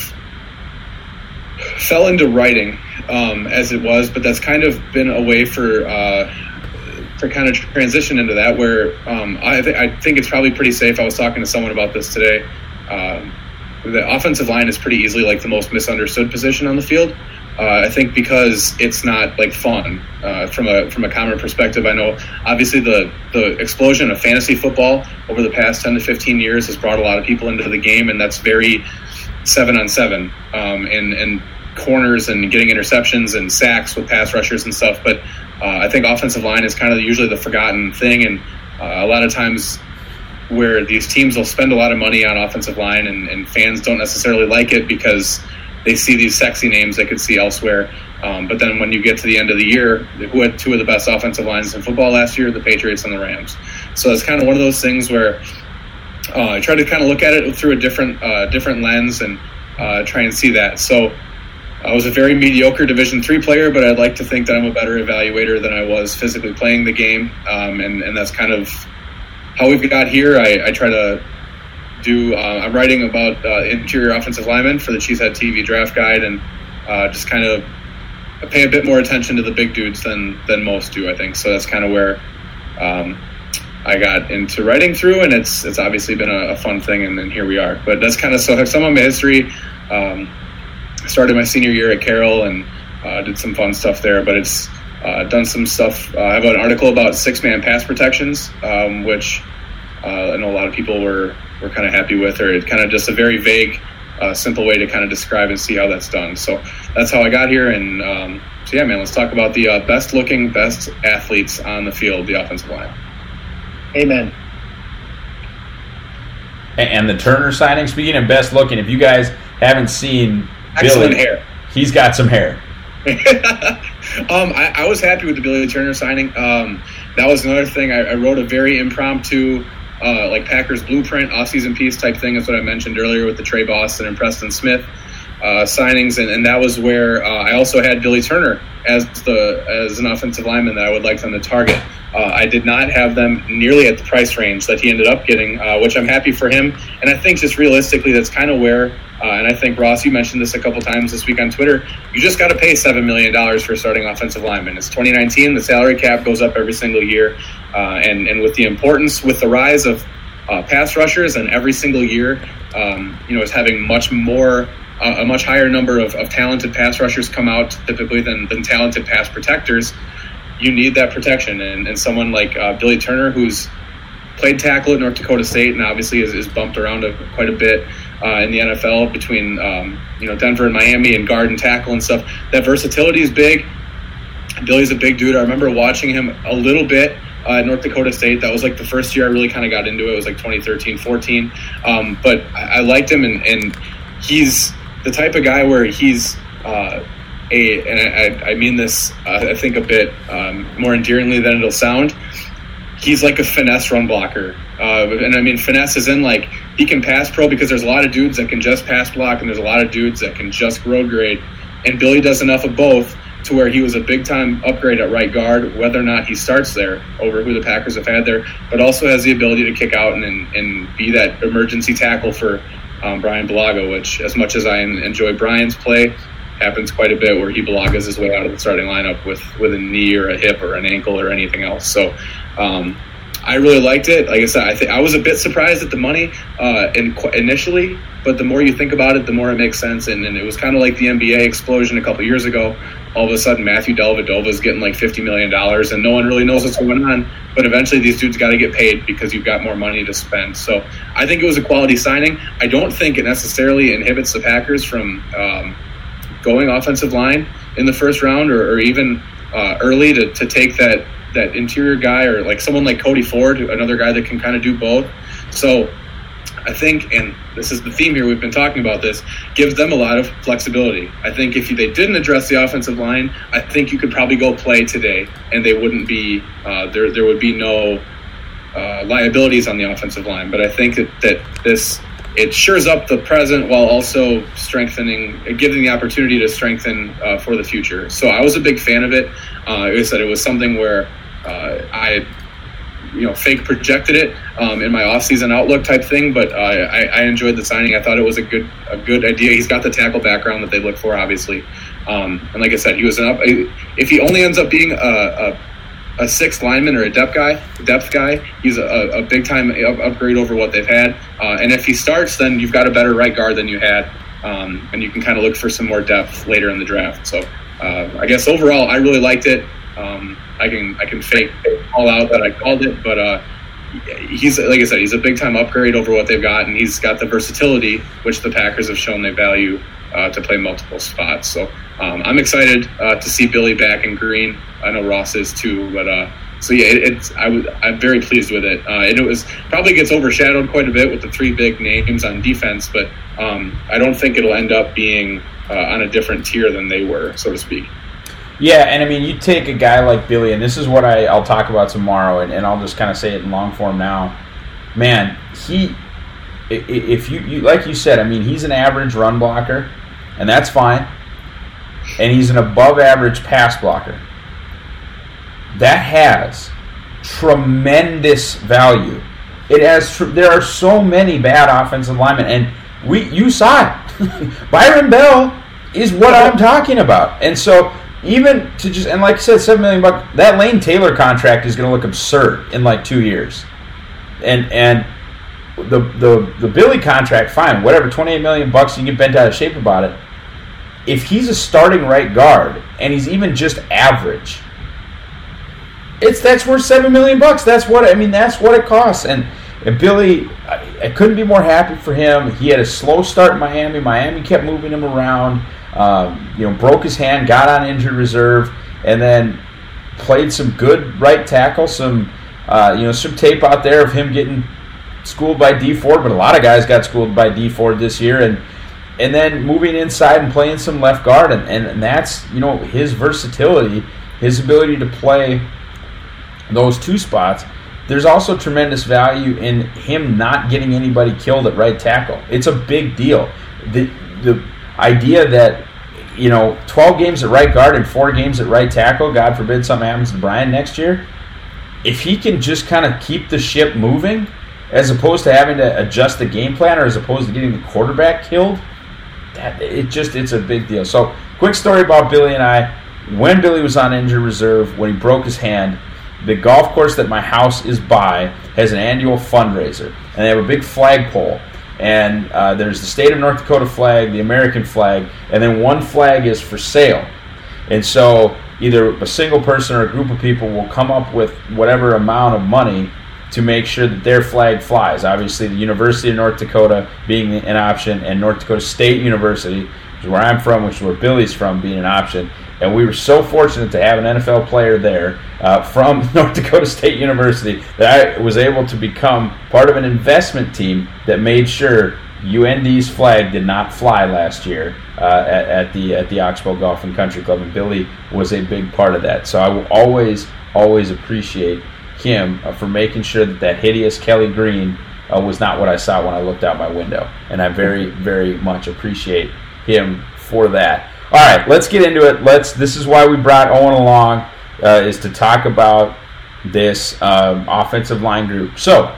fell into writing um, as it was, but that's kind of been a way for uh, for kind of transition into that, where um, I, th- I think it's probably pretty safe. I was talking to someone about this today. Um, the offensive line is pretty easily like the most misunderstood position on the field. Uh, I think because it's not like fun uh, from a from a common perspective. I know obviously the the explosion of fantasy football over the past ten to fifteen years has brought a lot of people into the game, and that's very seven on seven um, and and corners and getting interceptions and sacks with pass rushers and stuff. But uh, I think offensive line is kind of usually the forgotten thing, and uh, a lot of times where these teams will spend a lot of money on offensive line, and, and fans don't necessarily like it because they see these sexy names they could see elsewhere. Um, but then when you get to the end of the year, who had two of the best offensive lines in football last year? The Patriots and the Rams. So it's kind of one of those things where uh, I try to kind of look at it through a different uh, different lens and uh, try and see that. So I was a very mediocre Division three player, but I'd like to think that I'm a better evaluator than I was physically playing the game. Um, and, and that's kind of how we've got here. I, I try to do, uh, I'm writing about uh, interior offensive linemen for the Cheesehead T V draft guide, and uh, just kind of pay a bit more attention to the big dudes than, than most do, I think. So that's kind of where um, I got into writing through, and it's it's obviously been a, a fun thing, and then here we are. But that's kind of, so some of my history. Um, started my senior year at Carroll and uh, did some fun stuff there, but it's uh, done some stuff. Uh, I have an article about six-man pass protections, um, which uh, I know a lot of people were, were kind of happy with, or it's kind of just a very vague, uh, simple way to kind of describe and see how that's done. So that's how I got here. And um, so, yeah, man, let's talk about the uh, best-looking, best athletes on the field, the offensive line. Amen. And the Turner signing, speaking of best looking, if you guys haven't seen Excellent Billy, hair. He's got some hair. um, I, I was happy with the Billy Turner signing. Um, that was another thing. I, I wrote a very impromptu, uh, like Packers blueprint, off-season piece type thing. That's what I mentioned earlier with the Trey Boston and Preston Smith uh, signings, and, and that was where uh, I also had Billy Turner as the as an offensive lineman that I would like them to target. Uh, I did not have them nearly at the price range that he ended up getting, uh, which I'm happy for him. And I think just realistically, that's kind of where. Uh, and I think, Ross, you mentioned this a couple times this week on Twitter, you just got to pay seven million dollars for a starting offensive lineman. It's twenty nineteen. The salary cap goes up every single year. Uh, and, and with the importance, with the rise of uh, pass rushers, and every single year, um, you know, is having much more, uh, a much higher number of, of talented pass rushers come out typically than, than talented pass protectors, you need that protection. And, and someone like uh, Billy Turner, who's played tackle at North Dakota State and obviously is, is bumped around a, quite a bit uh, in the N F L between um, you know Denver and Miami and guard and tackle and stuff. That versatility is big. Billy's a big dude. I remember watching him a little bit uh, at North Dakota State. That was like the first year I really kind of got into it. It was like twenty thirteen, fourteen. Um, but I, I liked him, and, and he's the type of guy where he's uh, a, and I, I mean this, uh, I think a bit um, more endearingly than it'll sound. He's like a finesse run blocker. Uh, and I mean, finesse is in like, he can pass pro because there's a lot of dudes that can just pass block and there's a lot of dudes that can just road grade. And Billy does enough of both to where he was a big time upgrade at right guard, whether or not he starts there over who the Packers have had there, but also has the ability to kick out and, and, and be that emergency tackle for um, Brian Bulaga, which as much as I enjoy Brian's play, happens quite a bit where he Bulagas his way out of the starting lineup with, with a knee or a hip or an ankle or anything else. So um, I really liked it. Like I said, I think I was a bit surprised at the money uh, in, initially, but the more you think about it, the more it makes sense. And, and it was kind of like the N B A explosion a couple years ago. All of a sudden, Matthew Dellavedova is getting like fifty million dollars, and no one really knows what's going on. But eventually, these dudes got to get paid because you've got more money to spend. So I think it was a quality signing. I don't think it necessarily inhibits the Packers from um, going offensive line in the first round, or, or even uh, early to, to take that that interior guy, or like someone like Cody Ford, another guy that can kind of do both. So I think, and this is the theme here, we've been talking about this, gives them a lot of flexibility. I think if they didn't address the offensive line, I think you could probably go play today, and they wouldn't be uh, there. There would be no uh, liabilities on the offensive line. But I think that, that this it shores up the present while also strengthening, giving the opportunity to strengthen uh, for the future. So I was a big fan of it. Uh, like I said, it was something where uh, I. you know, fake projected it um, in my off-season outlook type thing, but uh, I, I enjoyed the signing. I thought it was a good a good idea. He's got the tackle background that they look for, obviously. Um, and like I said, he was an up. If he only ends up being a, a, a sixth lineman or a depth guy, depth guy, he's a, a big-time upgrade over what they've had. Uh, and if he starts, then you've got a better right guard than you had, um, and you can kind of look for some more depth later in the draft. So uh, I guess overall, I really liked it. Um, I can I can fake all out that I called it, but uh, he's like I said, he's a big time upgrade over what they've got, and he's got the versatility which the Packers have shown they value uh, to play multiple spots. So um, I'm excited uh, to see Billy back in green. I know Ross is too, but uh, so yeah, it, it's I was I'm very pleased with it. Uh, and it was probably gets overshadowed quite a bit with the three big names on defense, but um, I don't think it'll end up being uh, on a different tier than they were, so to speak. Yeah, and I mean, you take a guy like Billy, and this is what I, I'll talk about tomorrow, and, and I'll just kind of say it in long form now. Man, he, if you, you, like you said, I mean, he's an average run blocker, and that's fine, and he's an above average pass blocker. That has tremendous value. It has. Tr- there are so many bad offensive linemen, and we, you saw it. Byron Bell is what I'm talking about, and so. Even to just, and like I said, seven million bucks, that Lane Taylor contract is going to look absurd in like two years. And and the the the Billy contract, fine, whatever, twenty-eight million bucks, you can get bent out of shape about it. If he's a starting right guard and he's even just average, it's that's worth seven million bucks. That's what I mean. That's what it costs. And, and Billy, I, I couldn't be more happy for him. He had a slow start in Miami. Miami kept moving him around. Um, you know, broke his hand, got on injured reserve, and then played some good right tackle. Some, uh, you know, some tape out there of him getting schooled by Dee Ford, but a lot of guys got schooled by Dee Ford this year, and and then moving inside and playing some left guard, and, and, and that's, you know, his versatility, his ability to play those two spots. There's also tremendous value in him not getting anybody killed at right tackle. It's a big deal. The the idea that, you know, twelve games at right guard and four games at right tackle, God forbid something happens to Brian next year, if he can just kind of keep the ship moving as opposed to having to adjust the game plan or as opposed to getting the quarterback killed, that it just it's a big deal. So quick story about Billy and I. When Billy was on injured reserve, when he broke his hand, the golf course that my house is by has an annual fundraiser, and they have a big flagpole. And uh, there's the state of North Dakota flag, the American flag, and then one flag is for sale. And so either a single person or a group of people will come up with whatever amount of money to make sure that their flag flies. Obviously, the University of North Dakota being an option, and North Dakota State University, which is where I'm from, which is where Billy's from, being an option. And we were so fortunate to have an N F L player there uh, from North Dakota State University that I was able to become part of an investment team that made sure U N D's flag did not fly last year uh, at, at the at the Oxbow Golf and Country Club, and Billy was a big part of that. So I will always, always appreciate him uh, for making sure that that hideous Kelly Green uh, was not what I saw when I looked out my window. And I very, very much appreciate him for that. All right, let's get into it. Let's. This is why we brought Owen along, uh, is to talk about this um, offensive line group. So,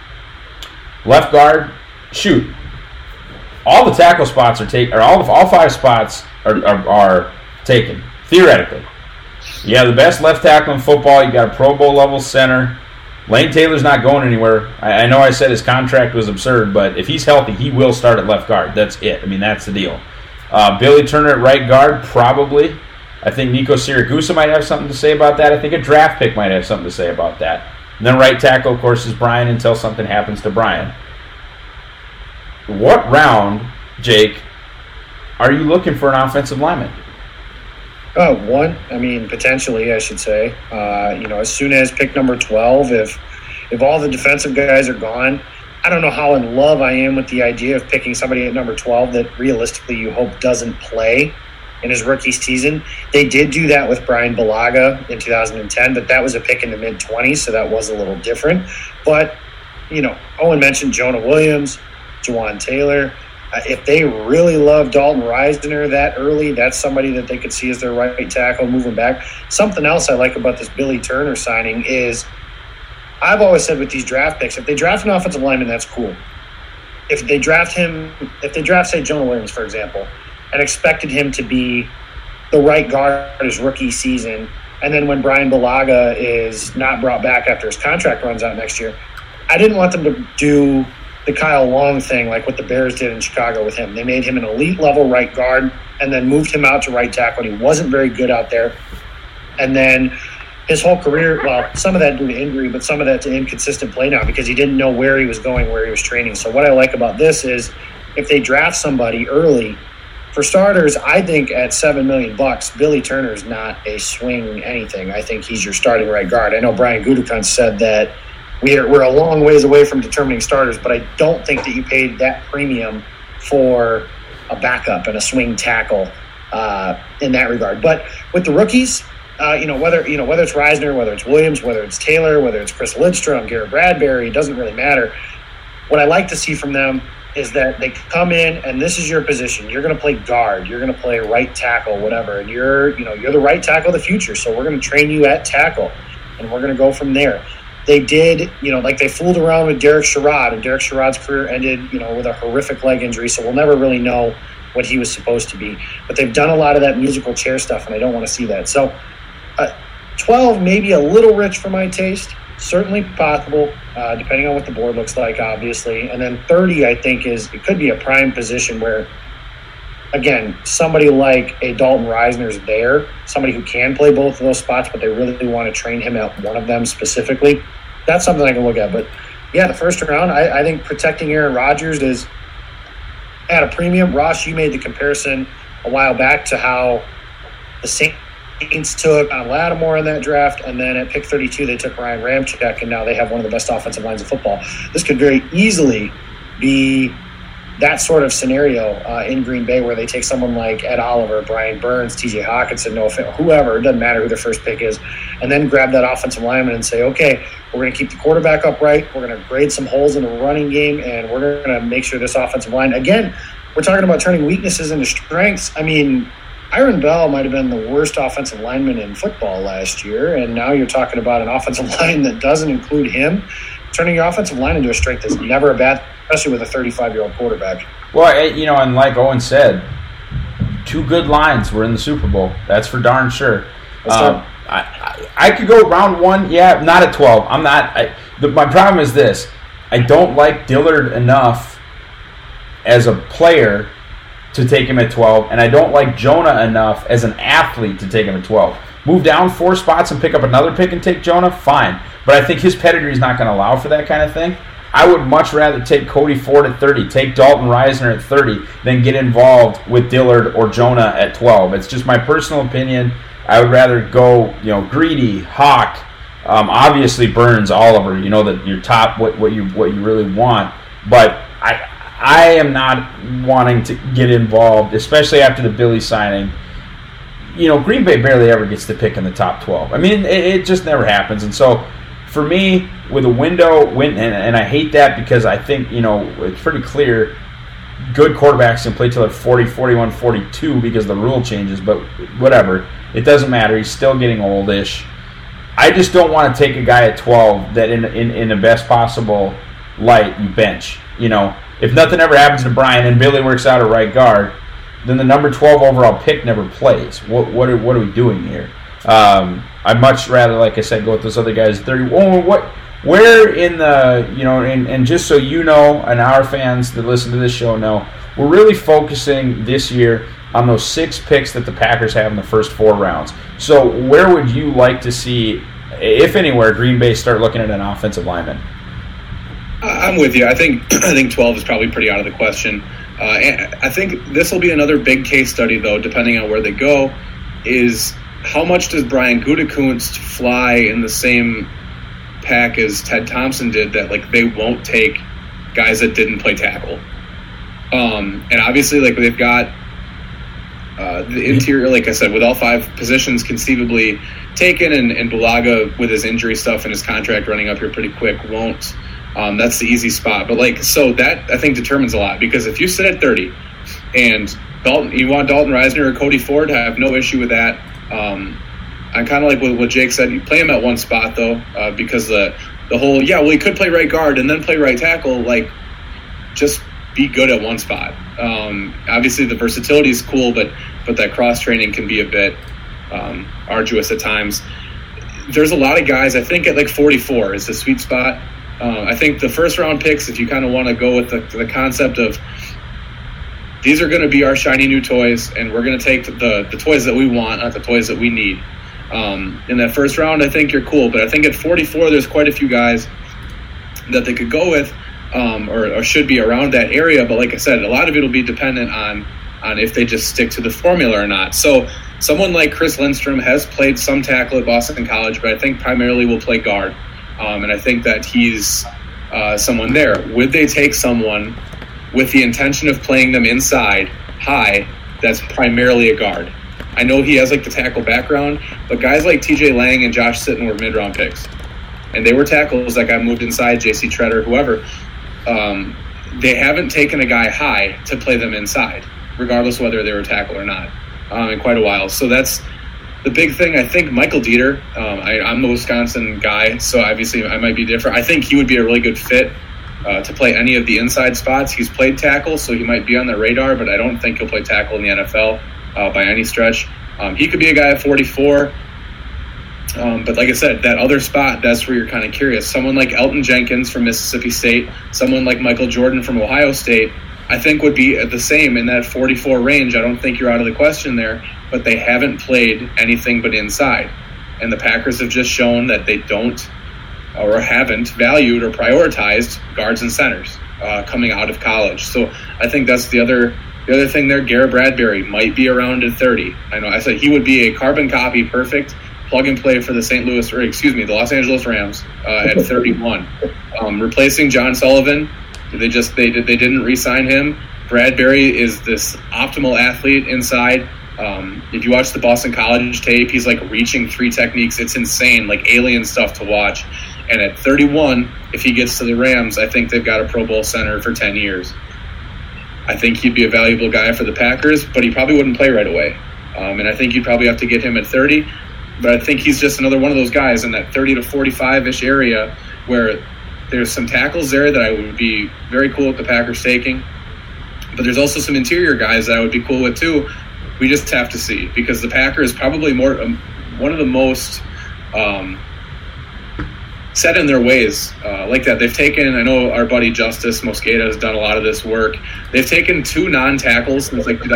left guard, shoot. All the tackle spots are taken, or all all five spots are, are are taken theoretically. You have the best left tackle in football. You got a Pro Bowl level center. Lane Taylor's not going anywhere. I, I know I said his contract was absurd, but if he's healthy, he will start at left guard. That's it. I mean, that's the deal. Uh, Billy Turner at right guard, probably. I think Nico Siragusa might have something to say about that. I think a draft pick might have something to say about that. And then right tackle, of course, is Brian until something happens to Brian. What round, Jake, are you looking for an offensive lineman? Uh, one, I mean, potentially, I should say. Uh, you know, as soon as pick number twelve, if if all the defensive guys are gone, I don't know how in love I am with the idea of picking somebody at number twelve that realistically you hope doesn't play in his rookie season. They did do that with Brian Balaga in two thousand ten, but that was a pick in the mid-twenties, so that was a little different. But, you know, Owen mentioned Jonah Williams, Jawan Taylor. Uh, if they really love Dalton Risner that early, that's somebody that they could see as their right tackle moving back. Something else I like about this Billy Turner signing is I've always said with these draft picks, if they draft an offensive lineman, that's cool. If they draft him, if they draft, say, Jonah Williams, for example, and expected him to be the right guard his rookie season, and then when Brian Balaga is not brought back after his contract runs out next year, I didn't want them to do the Kyle Long thing like what the Bears did in Chicago with him. They made him an elite level right guard and then moved him out to right tackle. He wasn't very good out there. And then his whole career, well, some of that due to injury, but some of that to inconsistent play now because he didn't know where he was going, where he was training. So what I like about this is if they draft somebody early, for starters, I think at seven million bucks, Billy Turner is not a swing anything. I think he's your starting right guard. I know Brian Gutekunst said that We're, we're a long ways away from determining starters, but I don't think that you paid that premium for a backup and a swing tackle uh, in that regard. But with the rookies, uh, you know, whether you know whether it's Risner, whether it's Williams, whether it's Taylor, whether it's Chris Lidstrom, Garrett Bradbury, it doesn't really matter. What I like to see from them is that they come in and this is your position. You're going to play guard. You're going to play right tackle, whatever. And you're, you know, you're the right tackle of the future. So we're going to train you at tackle, and we're going to go from there. They did, you know, like they fooled around with Derek Sherrod, and Derek Sherrod's career ended, you know, with a horrific leg injury, so we'll never really know what he was supposed to be. But they've done a lot of that musical chair stuff, and I don't want to see that. So uh, twelve, maybe a little rich for my taste, certainly possible, uh, depending on what the board looks like, obviously. And then thirty, I think, is it could be a prime position where, again, somebody like a Dalton Risner's there, somebody who can play both of those spots, but they really want to train him at one of them specifically. That's something I can look at. But, yeah, the first round, I, I think protecting Aaron Rodgers is at a premium. Ross, you made the comparison a while back to how the Saints took on Lattimore in that draft, and then at pick thirty-two they took Ryan Ramczyk, and now they have one of the best offensive lines of football. This could very easily be that sort of scenario uh, in Green Bay where they take someone like Ed Oliver, Brian Burns, T J Hawkinson, no offense, whoever, it doesn't matter who their first pick is, and then grab that offensive lineman and say, okay, we're going to keep the quarterback upright, we're going to grade some holes in the running game, and we're going to make sure this offensive line, again, we're talking about turning weaknesses into strengths. I mean, Iron Bell might have been the worst offensive lineman in football last year, and now you're talking about an offensive line that doesn't include him. Turning your offensive line into a strength is never a bad, especially with a thirty-five-year-old quarterback. Well, you know, and like Owen said, two good lines were in the Super Bowl. That's for darn sure. Um, I, I, I could go round one, yeah, not at twelve. I'm not. I, the, my problem is this: I don't like Dillard enough as a player to take him at twelve, and I don't like Jonah enough as an athlete to take him at twelve. Move down four spots and pick up another pick and take Jonah, fine. But I think his pedigree is not going to allow for that kind of thing. I would much rather take Cody Ford at thirty, take Dalton Risner at thirty, than get involved with Dillard or Jonah at twelve. It's just my personal opinion. I would rather go, you know, Greedy, Hawk, um, obviously Burns, Oliver. You know that your top, what what you what you really want. But I I am not wanting to get involved, especially after the Billy signing. You know, Green Bay barely ever gets to pick in the top twelve. I mean, it, it just never happens. And so, for me, with a window, win, and, and I hate that because I think, you know, it's pretty clear good quarterbacks can play till they're forty, forty-one, forty-two because the rule changes, but whatever. It doesn't matter. He's still getting oldish. I just don't want to take a guy at twelve that in, in, in the best possible light you bench. You know, if nothing ever happens to Brian and Billy works out at right guard, then the number twelve overall pick never plays. What what are, what are we doing here? Um, I'd much rather, like I said, go with those other guys. thirty. Oh, what where in the, you know, and, and just so you know, and our fans that listen to this show know, we're really focusing this year on those six picks that the Packers have in the first four rounds. So where would you like to see, if anywhere, Green Bay start looking at an offensive lineman? I'm with you. I think I think twelve is probably pretty out of the question. Uh, and I think this will be another big case study, though, depending on where they go, is how much does Brian Gutekunst fly in the same pack as Ted Thompson did, that like they won't take guys that didn't play tackle. Um, and obviously, like they've got uh, the interior, like I said, with all five positions conceivably taken, and, and Bulaga with his injury stuff and his contract running up here pretty quick won't. Um, that's the easy spot. But like, so that I think determines a lot, because if you sit at thirty and Dalton, you want Dalton Reisner or Cody Ford, I have no issue with that. Um, I kind of like what, what Jake said. You play him at one spot though, uh, because the the whole yeah, well he could play right guard and then play right tackle. Like, just be good at one spot. Um, obviously the versatility is cool, but but that cross training can be a bit um, arduous at times. There's a lot of guys. I think at like forty-four is the sweet spot. Uh, I think the first round picks, if you kind of want to go with the, the concept of these are going to be our shiny new toys, and we're going to take the, the toys that we want, not the toys that we need. Um, in that first round, I think you're cool. But I think at forty-four, there's quite a few guys that they could go with, um, or, or should be around that area. But like I said, a lot of it will be dependent on on if they just stick to the formula or not. So someone like Chris Lindstrom has played some tackle at Boston College, but I think primarily will play guard. Um, and I think that he's uh, someone there. Would they take someone with the intention of playing them inside, high, that's primarily a guard? I know he has like the tackle background, but guys like T J Lang and Josh Sitton were mid-round picks. And they were tackles that got moved inside, J C Treader, whoever. Um, they haven't taken a guy high to play them inside, regardless whether they were tackle or not, um, in quite a while. So that's the big thing. I think Michael Dieter, um, I, I'm the Wisconsin guy, so obviously I might be different. I think he would be a really good fit uh, to play any of the inside spots. He's played tackle, so he might be on the radar, but I don't think he'll play tackle in the N F L uh, by any stretch. Um, he could be a guy at forty-four. Um, but like I said, that other spot, that's where you're kind of curious. Someone like Elton Jenkins from Mississippi State, someone like Michael Jordan from Ohio State, I think would be the same in that forty-four range. I don't think you're out of the question there, but they haven't played anything but inside. And the Packers have just shown that they don't or haven't valued or prioritized guards and centers uh, coming out of college. So I think that's the other the other thing there. Garrett Bradbury might be around at thirty. I know I said he would be a carbon copy, perfect plug and play for the Saint Louis, or excuse me, the Los Angeles Rams uh, at thirty-one, um, replacing John Sullivan. They just they did they didn't re-sign him. Bradbury is this optimal athlete inside. Um, if you watch the Boston College tape, he's like reaching three techniques. It's insane, like alien stuff to watch. And at thirty-one, if he gets to the Rams, I think they've got a Pro Bowl center for ten years. I think he'd be a valuable guy for the Packers, but he probably wouldn't play right away. Um, and I think you'd probably have to get him at thirty. But I think he's just another one of those guys in that thirty to forty-five-ish area where there's some tackles there that I would be very cool with the Packers taking. But there's also some interior guys that I would be cool with too. We just have to see, because the Packers probably more um, one of the most um, set in their ways uh, like that. They've taken, I know our buddy Justice Mosqueda has done a lot of this work. They've taken two non-tackles since like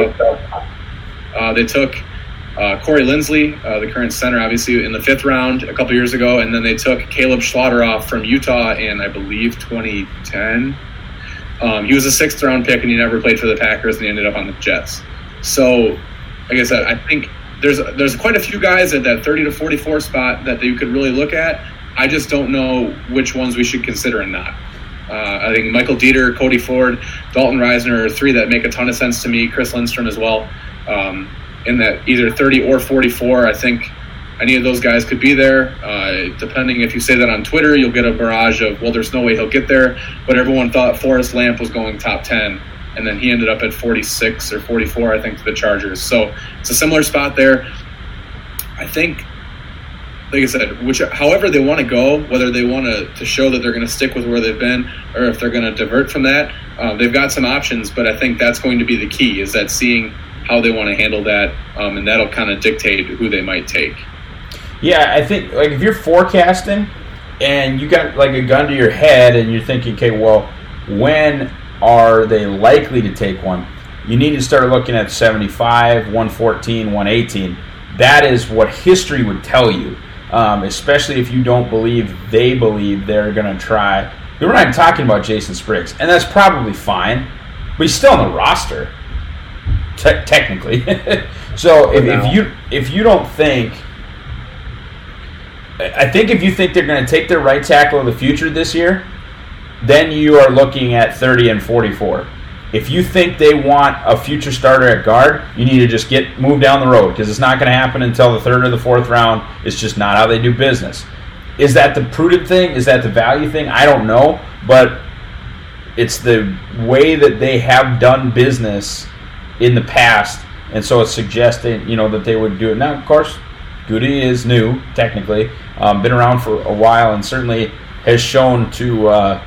uh, they took Uh, Corey Linsley, uh, the current center, obviously in the fifth round a couple years ago, and then they took Caleb Schlotteroff from Utah in, I believe, twenty ten. Um, he was a sixth round pick, and he never played for the Packers, and he ended up on the Jets. So, like I said, I think there's there's quite a few guys at that thirty to forty-four spot that you could really look at. I just don't know which ones we should consider and not. Uh, I think Michael Dieter, Cody Ford, Dalton Reisner are three that make a ton of sense to me. Chris Lindstrom as well. Um, in that either thirty or forty-four, I think any of those guys could be there. Uh, depending if you say that on Twitter, you'll get a barrage of, well, there's no way he'll get there. But everyone thought Forrest Lamp was going top ten, and then he ended up at forty-six or forty-four, I think, to the Chargers. So it's a similar spot there. I think, like I said, which, however they want to go, whether they want to, to show that they're going to stick with where they've been or if they're going to divert from that, uh, they've got some options. But I think that's going to be the key, is that seeing how they want to handle that, um, and that'll kind of dictate who they might take. Yeah, I think like if you're forecasting, and you got like a gun to your head, and you're thinking, okay, well, when are they likely to take one? You need to start looking at seventy-five, one fourteen, one eighteen. That is what history would tell you, um, especially if you don't believe they believe they're going to try. We're not even talking about Jason Spriggs, and that's probably fine, but he's still on the roster, te- technically. So if, if you if you don't think, I think if you think they're going to take their right tackle of the future this year, then you are looking at thirty and forty-four. If you think they want a future starter at guard, you need to just get moved down the road, because it's not going to happen until the third or the fourth round. It's just not how they do business. Is that the prudent thing? Is that the value thing? I don't know, but it's the way that they have done business in the past, and so it's suggesting, you know, that they would do it. Now, of course, Goody is new, technically, um, been around for a while, and certainly has shown to, uh,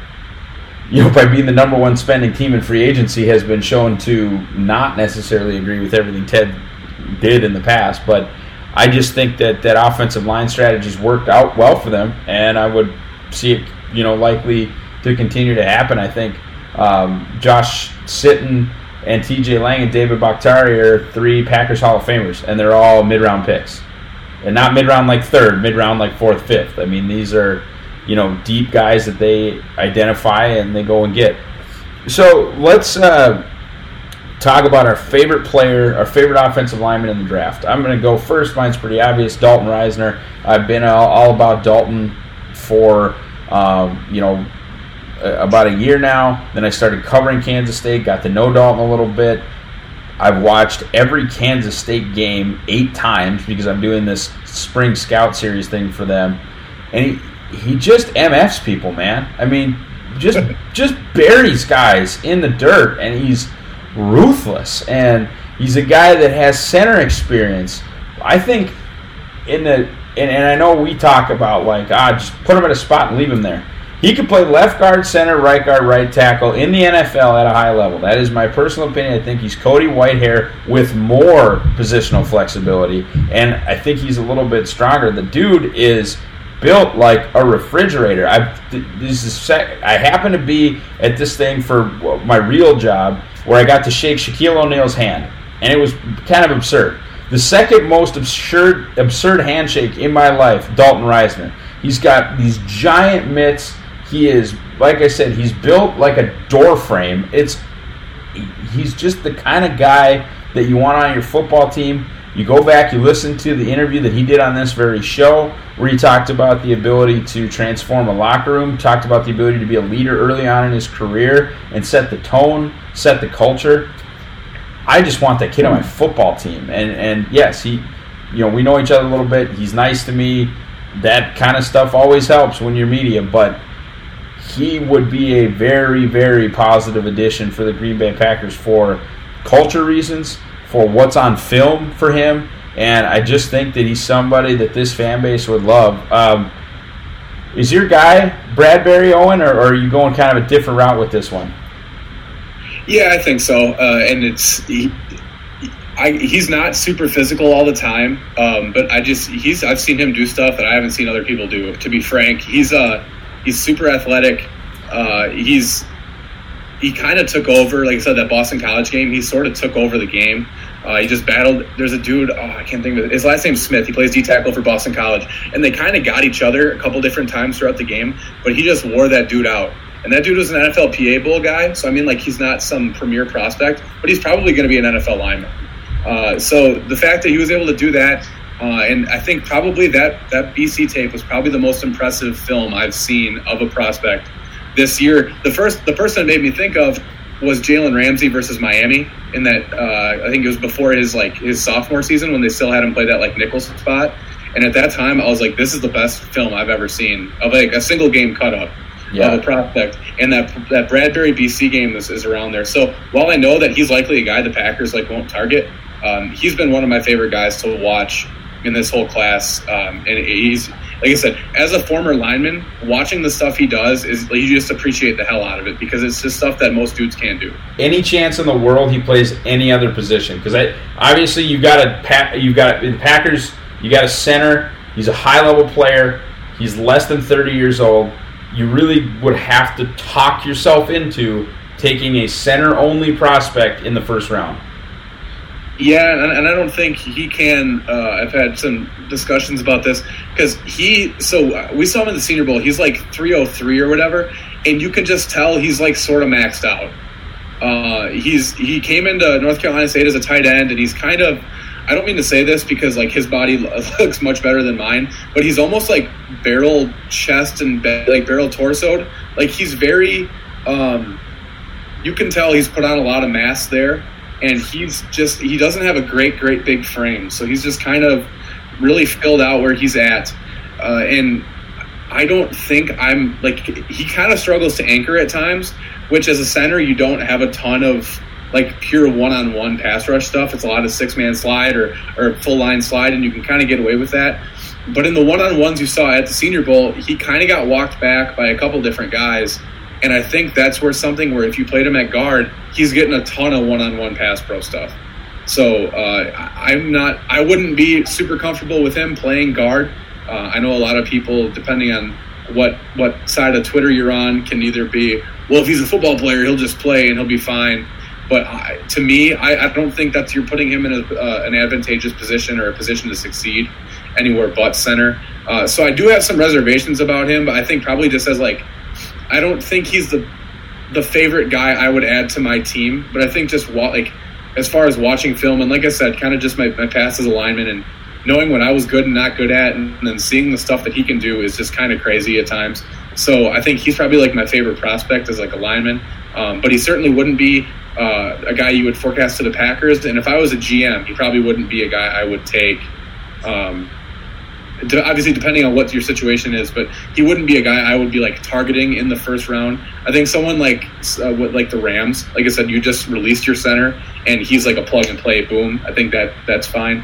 you know, by being the number one spending team in free agency, has been shown to not necessarily agree with everything Ted did in the past. But I just think that that offensive line strategies worked out well for them, and I would see it, you know, likely to continue to happen. I think um, Josh Sitton and T J Lang and David Bakhtiari are three Packers Hall of Famers, and they're all mid-round picks. And not mid-round like third, mid-round like fourth, fifth. I mean, these are, you know, deep guys that they identify and they go and get. So let's uh, talk about our favorite player, our favorite offensive lineman in the draft. I'm going to go first. Mine's pretty obvious, Dalton Reisner. I've been all, all about Dalton for, um, you know, about a year now. Then I started covering Kansas State, got to know Dalton a little bit. I've watched every Kansas State game eight times because I'm doing this spring scout series thing for them. And he, he just M Fs people, man. I mean, just just buries guys in the dirt, and he's ruthless. And he's a guy that has center experience. I think in the and, and I know we talk about like, ah, just put him at a spot and leave him there. He could play left guard, center, right guard, right tackle in the N F L at a high level. That is my personal opinion. I think he's Cody Whitehair with more positional flexibility, and I think he's a little bit stronger. The dude is built like a refrigerator. I this is sec- I happen to be at this thing for my real job where I got to shake Shaquille O'Neal's hand, and it was kind of absurd. The second most absurd absurd handshake in my life, Dalton Reisner. He's got these giant mitts. He is, like I said, he's built like a door frame. It's he's just the kind of guy that you want on your football team. You go back, you listen to the interview that he did on this very show, where he talked about the ability to transform a locker room, talked about the ability to be a leader early on in his career and set the tone, set the culture. I just want that kid on my football team. And and yes, he, you know, we know each other a little bit. He's nice to me. That kind of stuff always helps when you're media, but he would be a very, very positive addition for the Green Bay Packers for culture reasons, for what's on film for him, and I just think that he's somebody that this fan base would love. Um, is your guy Bradbury, Owen, or, or are you going kind of a different route with this one? Yeah, I think so, uh, and it's he, I, he's not super physical all the time, um, but I just he's I've seen him do stuff that I haven't seen other people do. To be frank, he's uh he's super athletic. Uh, he's he kind of took over, like I said, that Boston College game. He sort of took over the game. Uh, he just battled. There's a dude. Oh, I can't think of it. His last name's Smith. He plays D tackle for Boston College, and they kind of got each other a couple different times throughout the game. But he just wore that dude out. And that dude was an N F L P A Bowl guy. So I mean, like, he's not some premier prospect, but he's probably going to be an N F L lineman. Uh, so the fact that he was able to do that, uh, and I think probably that, that B C tape was probably the most impressive film I've seen of a prospect this year. The first, the person that made me think of was Jalen Ramsey versus Miami in that, uh, I think it was before his, like, his sophomore season when they still had him play that, like, nickel spot. And at that time, I was like, this is the best film I've ever seen of, like, a single game cut up. Yeah. Of a prospect, and that that Bradbury B C game is, is around there. So while I know that he's likely a guy the Packers like won't target, um, he's been one of my favorite guys to watch in this whole class. Um, and he's, like I said, as a former lineman, watching the stuff he does is you just appreciate the hell out of it because it's just stuff that most dudes can't do. Any chance in the world he plays any other position? Because I obviously you got a you got in Packers, you got a center. He's a high level player. He's less than thirty years old. You really would have to talk yourself into taking a center-only prospect in the first round. Yeah, and, and I don't think he can. Uh, I've had some discussions about this because he. So we saw him in the Senior Bowl. He's like three oh three or whatever, and you can just tell he's like sort of maxed out. Uh, he's he came into North Carolina State as a tight end, and he's kind of. I don't mean to say this because like his body looks much better than mine, but he's almost like barrel chest and like barrel torsoed. Like he's very. Um, you can tell he's put on a lot of mass there. And he's just, he doesn't have a great, great big frame. So he's just kind of really filled out where he's at. Uh, and I don't think I'm, like, he kind of struggles to anchor at times, which as a center, you don't have a ton of, like, pure one-on-one pass rush stuff. It's a lot of six-man slide or, or full-line slide, and you can kind of get away with that. But in the one-on-ones you saw at the Senior Bowl, he kind of got walked back by a couple different guys. And I think that's where something where if you played him at guard, he's getting a ton of one-on-one pass pro stuff. So uh, I'm not, I wouldn't be super comfortable with him playing guard. Uh, I know a lot of people, depending on what what side of Twitter you're on, can either be, well, if he's a football player, he'll just play and he'll be fine. But I, to me, I, I don't think that you're putting him in a, uh, an advantageous position or a position to succeed anywhere but center. Uh, so I do have some reservations about him, but I think probably just as like, I don't think he's the the favorite guy I would add to my team, but I think just wa- like as far as watching film and like I said, kind of just my, my past as a lineman and knowing what I was good and not good at, and, and then seeing the stuff that he can do is just kind of crazy at times. So I think he's probably like my favorite prospect as like a lineman, um, but he certainly wouldn't be uh, a guy you would forecast to the Packers. And if I was a G M, he probably wouldn't be a guy I would take. Um, Obviously, depending on what your situation is, but he wouldn't be a guy I would be like targeting in the first round. I think someone like uh, like the Rams, like I said, you just released your center, and he's like a plug and play. Boom. I think that that's fine.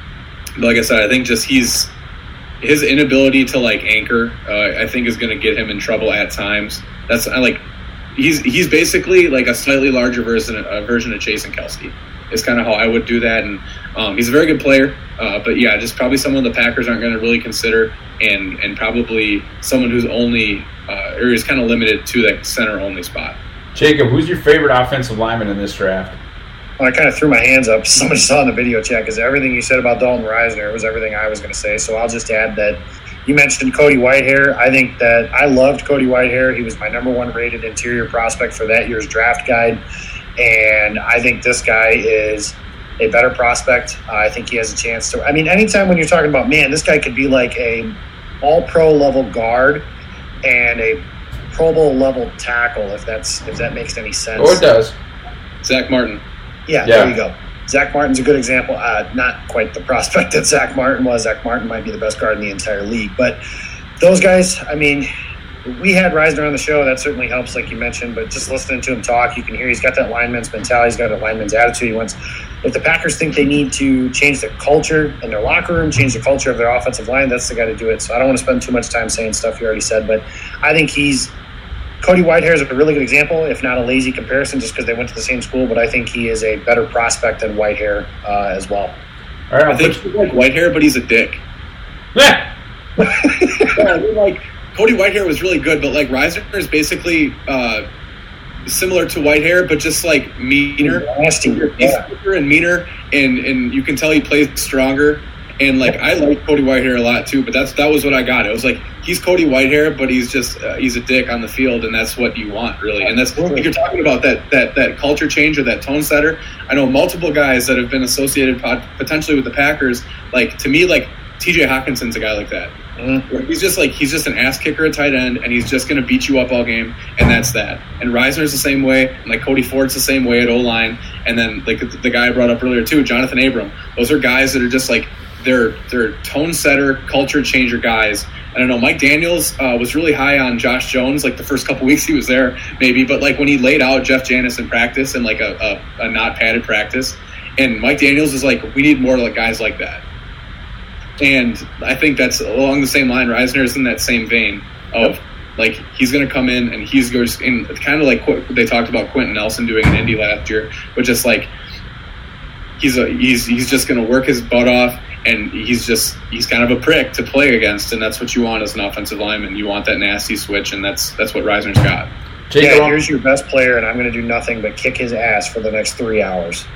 But like I said, I think just he's his inability to like anchor, uh, I think is going to get him in trouble at times. That's I like he's he's basically like a slightly larger version a version of Jason Kelce. Is kind of how I would do that, and um, he's a very good player. Uh, but yeah, just probably someone the Packers aren't going to really consider, and and probably someone who's only uh, or is kind of limited to that center only spot. Jacob, who's your favorite offensive lineman in this draft? Well, I kind of threw my hands up. Somebody saw in the video chat because everything you said about Dalton Risner was everything I was going to say. So I'll just add that you mentioned Cody Whitehair. I think that I loved Cody Whitehair. He was my number one rated interior prospect for that year's draft guide. And I think this guy is a better prospect. Uh, I think he has a chance to – I mean, anytime when you're talking about, man, this guy could be like a all-pro level guard and a Pro Bowl level tackle, if that's if that makes any sense. Oh, it does. Zach Martin. Yeah, yeah, there you go. Zach Martin's a good example. Uh, not quite the prospect that Zach Martin was. Zach Martin might be the best guard in the entire league. But those guys, I mean – we had Risner on the show. That certainly helps, like you mentioned. But just listening to him talk, you can hear he's got that lineman's mentality. He's got a lineman's attitude. He wants. If the Packers think they need to change the culture in their locker room, change the culture of their offensive line, that's the guy to do it. So I don't want to spend too much time saying stuff you already said. But I think he's Cody Whitehair is a really good example, if not a lazy comparison, just because they went to the same school. But I think he is a better prospect than Whitehair uh, as well. All right, I think he's like Whitehair, but he's a dick. Yeah. yeah like. Cody Whitehair was really good, but like Risner is basically uh, similar to Whitehair, but just like meaner. Nasty. He's bigger and meaner, and, and you can tell he plays stronger. And like I like Cody Whitehair a lot too, but that's that was what I got. It was like he's Cody Whitehair, but he's just uh, he's a dick on the field, and that's what you want really. And that's like you're talking about that that that culture change or that tone setter. I know multiple guys that have been associated potentially with the Packers. Like to me, like T J Hawkinson's a guy like that. Mm-hmm. He's just like he's just an ass kicker at tight end, and he's just going to beat you up all game, and that's that. And Risner's the same way, and like Cody Ford's the same way at O-line, and then like the guy I brought up earlier too, Jonathan Abram. Those are guys that are just like they're they're tone setter, culture changer guys. I don't know. Mike Daniels uh, was really high on Josh Jones like the first couple weeks he was there, maybe, but like when he laid out Jeff Janis in practice and like a, a, a not padded practice, and Mike Daniels is like, we need more like guys like that. And I think that's along the same line. Risner is in that same vein of like he's going to come in and he's going to, and kind of like what they talked about Quentin Nelson doing in Indy last year, but just like he's a he's he's just going to work his butt off, and he's just he's kind of a prick to play against, and that's what you want as an offensive lineman. You want that nasty switch, and that's that's what Reisner's got. Jacob, yeah, here's your best player, and I'm going to do nothing but kick his ass for the next three hours.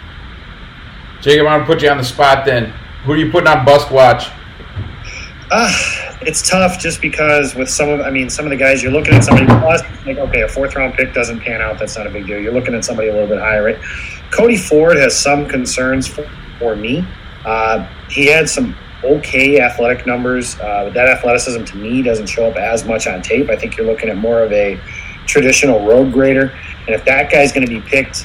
Jacob, I'm going to put you on the spot then. Who are you putting on bust watch? Uh, it's tough just because with some of, I mean, some of the guys, you're looking at somebody, plus, like, okay, a fourth round pick doesn't pan out. That's not a big deal. You're looking at somebody a little bit higher, right? Cody Ford has some concerns for, for me. Uh, he had some okay athletic numbers. Uh, but that athleticism to me doesn't show up as much on tape. I think you're looking at more of a traditional road grader. And if that guy's going to be picked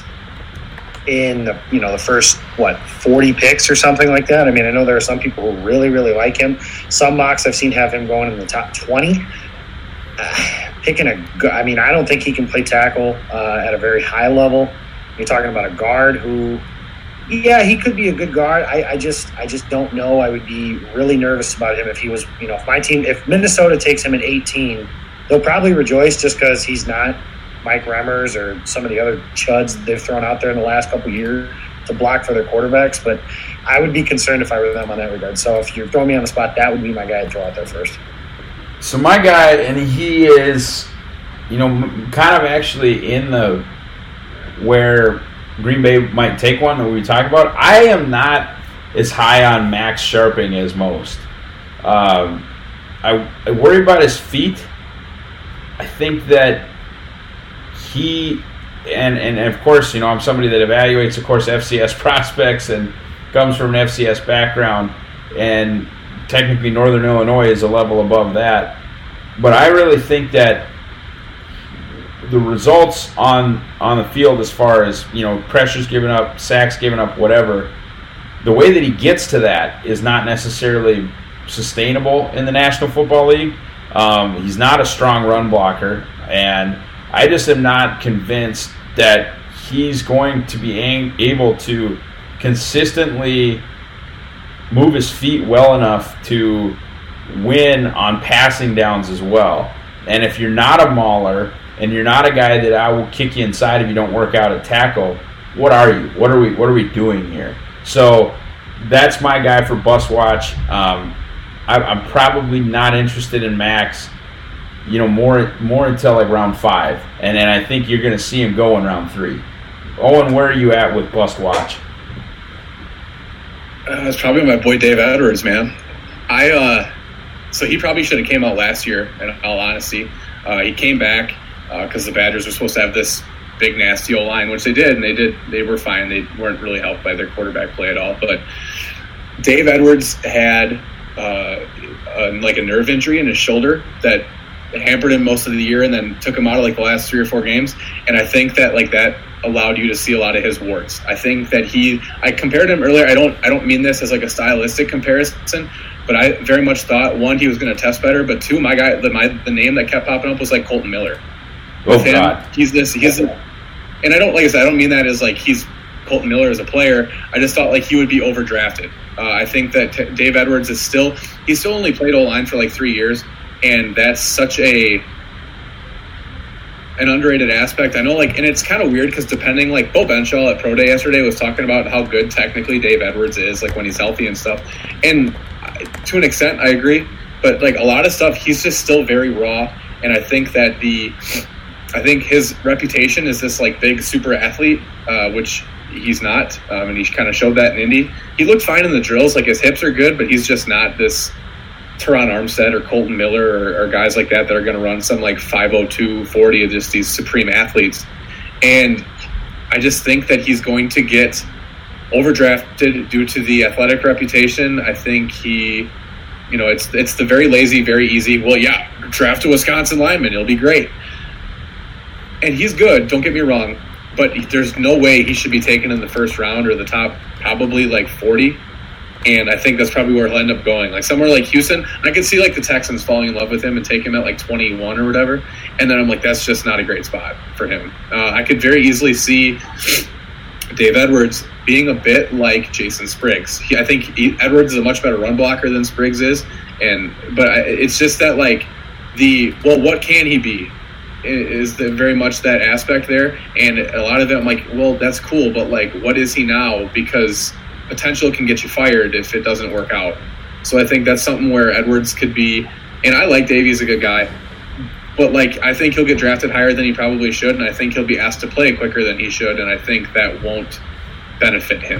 in the, you know, the first, what, forty picks or something like that. I mean, I know there are some people who really, really like him. Some mocks I've seen have him going in the top twenty. Uh, picking a, I mean, I don't think he can play tackle uh, at a very high level. You're talking about a guard who, yeah, he could be a good guard. I, I just, I just don't know. I would be really nervous about him if he was, you know, if my team, if Minnesota takes him at eighteen, they'll probably rejoice just because he's not Mike Remmers or some of the other chuds they've thrown out there in the last couple of years to block for their quarterbacks. But I would be concerned if I were them on that regard. So if you're throwing me on the spot, that would be my guy to throw out there first. So my guy, and he is, you know, kind of actually in the where Green Bay might take one that we talk about. I am not as high on Max Sharping as most. Um, I, I worry about his feet. I think that he, and, and of course, you know, I'm somebody that evaluates, of course, F C S prospects and comes from an F C S background, and technically Northern Illinois is a level above that. But I really think that the results on on the field, as far as, you know, pressures given up, sacks given up, whatever, the way that he gets to that is not necessarily sustainable in the National Football League. Um, he's not a strong run blocker, and I just am not convinced that he's going to be able to consistently move his feet well enough to win on passing downs as well. And if you're not a mauler and you're not a guy that I will kick you inside if you don't work out at tackle, what are you? What are we? What are we doing here? So that's my guy for bus watch. Um, I, I'm probably not interested in Max, you know, more more until like round five, and then I think you're going to see him go in round three. Owen, where are you at with bust watch? Uh, it's probably my boy Dave Edwards, man. I uh, so he probably should have came out last year. In all honesty, uh, he came back because uh, the Badgers were supposed to have this big nasty O line, which they did, and they did. They were fine. They weren't really helped by their quarterback play at all. But Dave Edwards had uh, a, like a nerve injury in his shoulder that hampered him most of the year, and then took him out of like the last three or four games. And I think that like that allowed you to see a lot of his warts. I think that he, I compared him earlier. I don't, I don't mean this as like a stylistic comparison, but I very much thought, one, he was going to test better, but two, my guy, the, my, the name that kept popping up was like Colton Miller. With oh him, God. He's this, he's, and I don't, like I said, I don't mean that as like he's Colton Miller as a player. I just thought like he would be overdrafted. Uh, I think that t- Dave Edwards is still, he still only played O-line for like three years. And that's such a an underrated aspect. I know, like, and it's kind of weird because depending, like, Bo Benshaw at Pro Day yesterday was talking about how good technically Dave Edwards is, like, when he's healthy and stuff. And to an extent, I agree. But, like, a lot of stuff, he's just still very raw. And I think that the, I think his reputation is this, like, big super athlete, uh, which he's not. Um, and he kind of showed that in Indy. He looked fine in the drills. Like, his hips are good, but he's just not this Teron Armstead or Colton Miller or, or guys like that that are going to run some like five oh two forty of just these supreme athletes. And I just think that he's going to get overdrafted due to the athletic reputation. I think he, you know, it's it's the very lazy, very easy, well, yeah, draft a Wisconsin lineman, it'll be great. And he's good, don't get me wrong, but there's no way he should be taken in the first round or the top probably like forty. And I think that's probably where he'll end up going. Like somewhere like Houston, I could see like the Texans falling in love with him and take him at like twenty-one or whatever. And then I'm like, that's just not a great spot for him. Uh, I could very easily see Dave Edwards being a bit like Jason Spriggs. He, I think he, Edwards is a much better run blocker than Spriggs is. And but I, it's just that like the, well, what can he be? Is the, very much that aspect there. And a lot of it, I'm like, well, that's cool, but like, what is he now? Because potential can get you fired if it doesn't work out. So I think that's something where Edwards could be, and I like Davey's a good guy, but like I think he'll get drafted higher than he probably should, and I think he'll be asked to play quicker than he should, and I think that won't benefit him.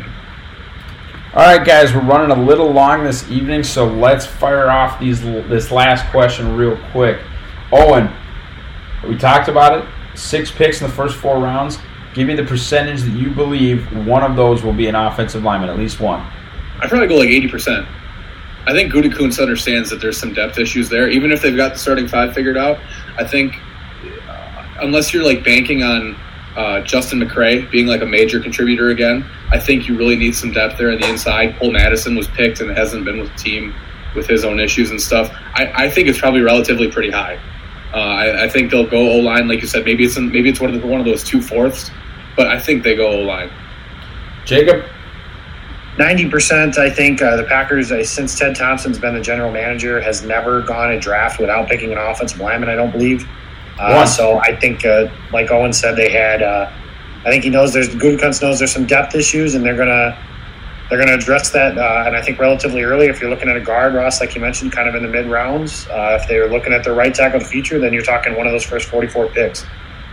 All right, guys, we're running a little long this evening, so let's fire off these this last question real quick. Owen, we talked about it, six picks in the first four rounds. Give me the percentage that you believe one of those will be an offensive lineman, at least one. I'd probably go like eighty percent. I think Gutekunst understands that there's some depth issues there. Even if they've got the starting five figured out, I think uh, unless you're like banking on uh, Justin McCray being like a major contributor again, I think you really need some depth there on the inside. Cole Madison was picked and hasn't been with the team with his own issues and stuff. I, I think it's probably relatively pretty high. Uh, I, I think they'll go O-line, like you said. Maybe it's in, maybe it's one of the, one of those two fourths, but I think they go O-line. Jacob? ninety percent, I think uh, the Packers, uh, since Ted Thompson's been the general manager, has never gone a draft without picking an offensive lineman, I don't believe. Uh, so I think, uh, like Owen said, they had uh, – I think he knows there's – Gutekunst knows there's some depth issues, and they're going to they're gonna address that, uh, and I think relatively early. If you're looking at a guard, Ross, like you mentioned, kind of in the mid-rounds, uh, if they're looking at the right tackle of the future, then you're talking one of those first forty-four picks.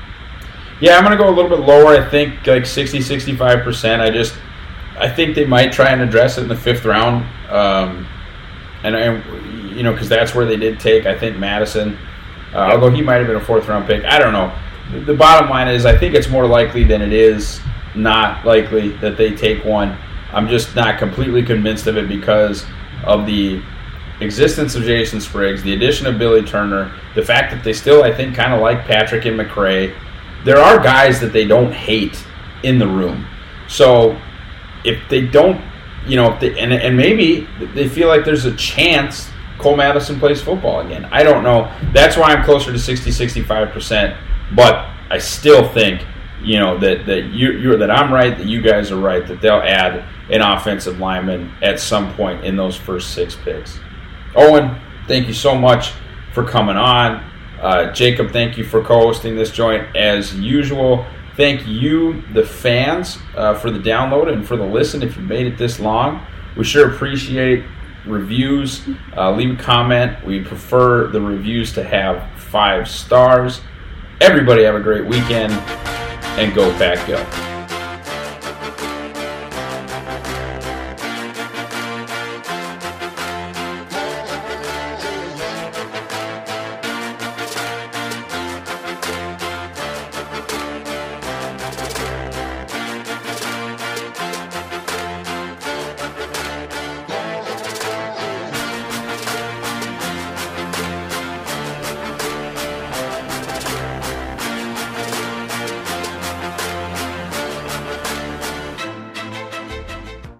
Yeah, I'm going to go a little bit lower. I think like sixty, sixty-five percent. I just – I think they might try and address it in the fifth round, um, and, and you know, because that's where they did take, I think, Madison. Uh, yep. Although he might have been a fourth round pick, I don't know. The, the bottom line is, I think it's more likely than it is not likely that they take one. I'm just not completely convinced of it because of the existence of Jason Spriggs, the addition of Billy Turner, the fact that they still, I think, kind of like Patrick and McCray. There are guys that they don't hate in the room, so. If they don't, you know, if they, and and maybe they feel like there's a chance Cole Madison plays football again. I don't know. That's why I'm closer to sixty, sixty-five percent. But I still think, you know, that that you you're that I'm right, that you guys are right, that they'll add an offensive lineman at some point in those first six picks. Owen, thank you so much for coming on. Uh, Jacob, thank you for co-hosting this joint as usual. Thank you, the fans, uh, for the download and for the listen. If you made it this long, we sure appreciate reviews. Uh, leave a comment. We prefer the reviews to have five stars. Everybody have a great weekend, and go Pack Go.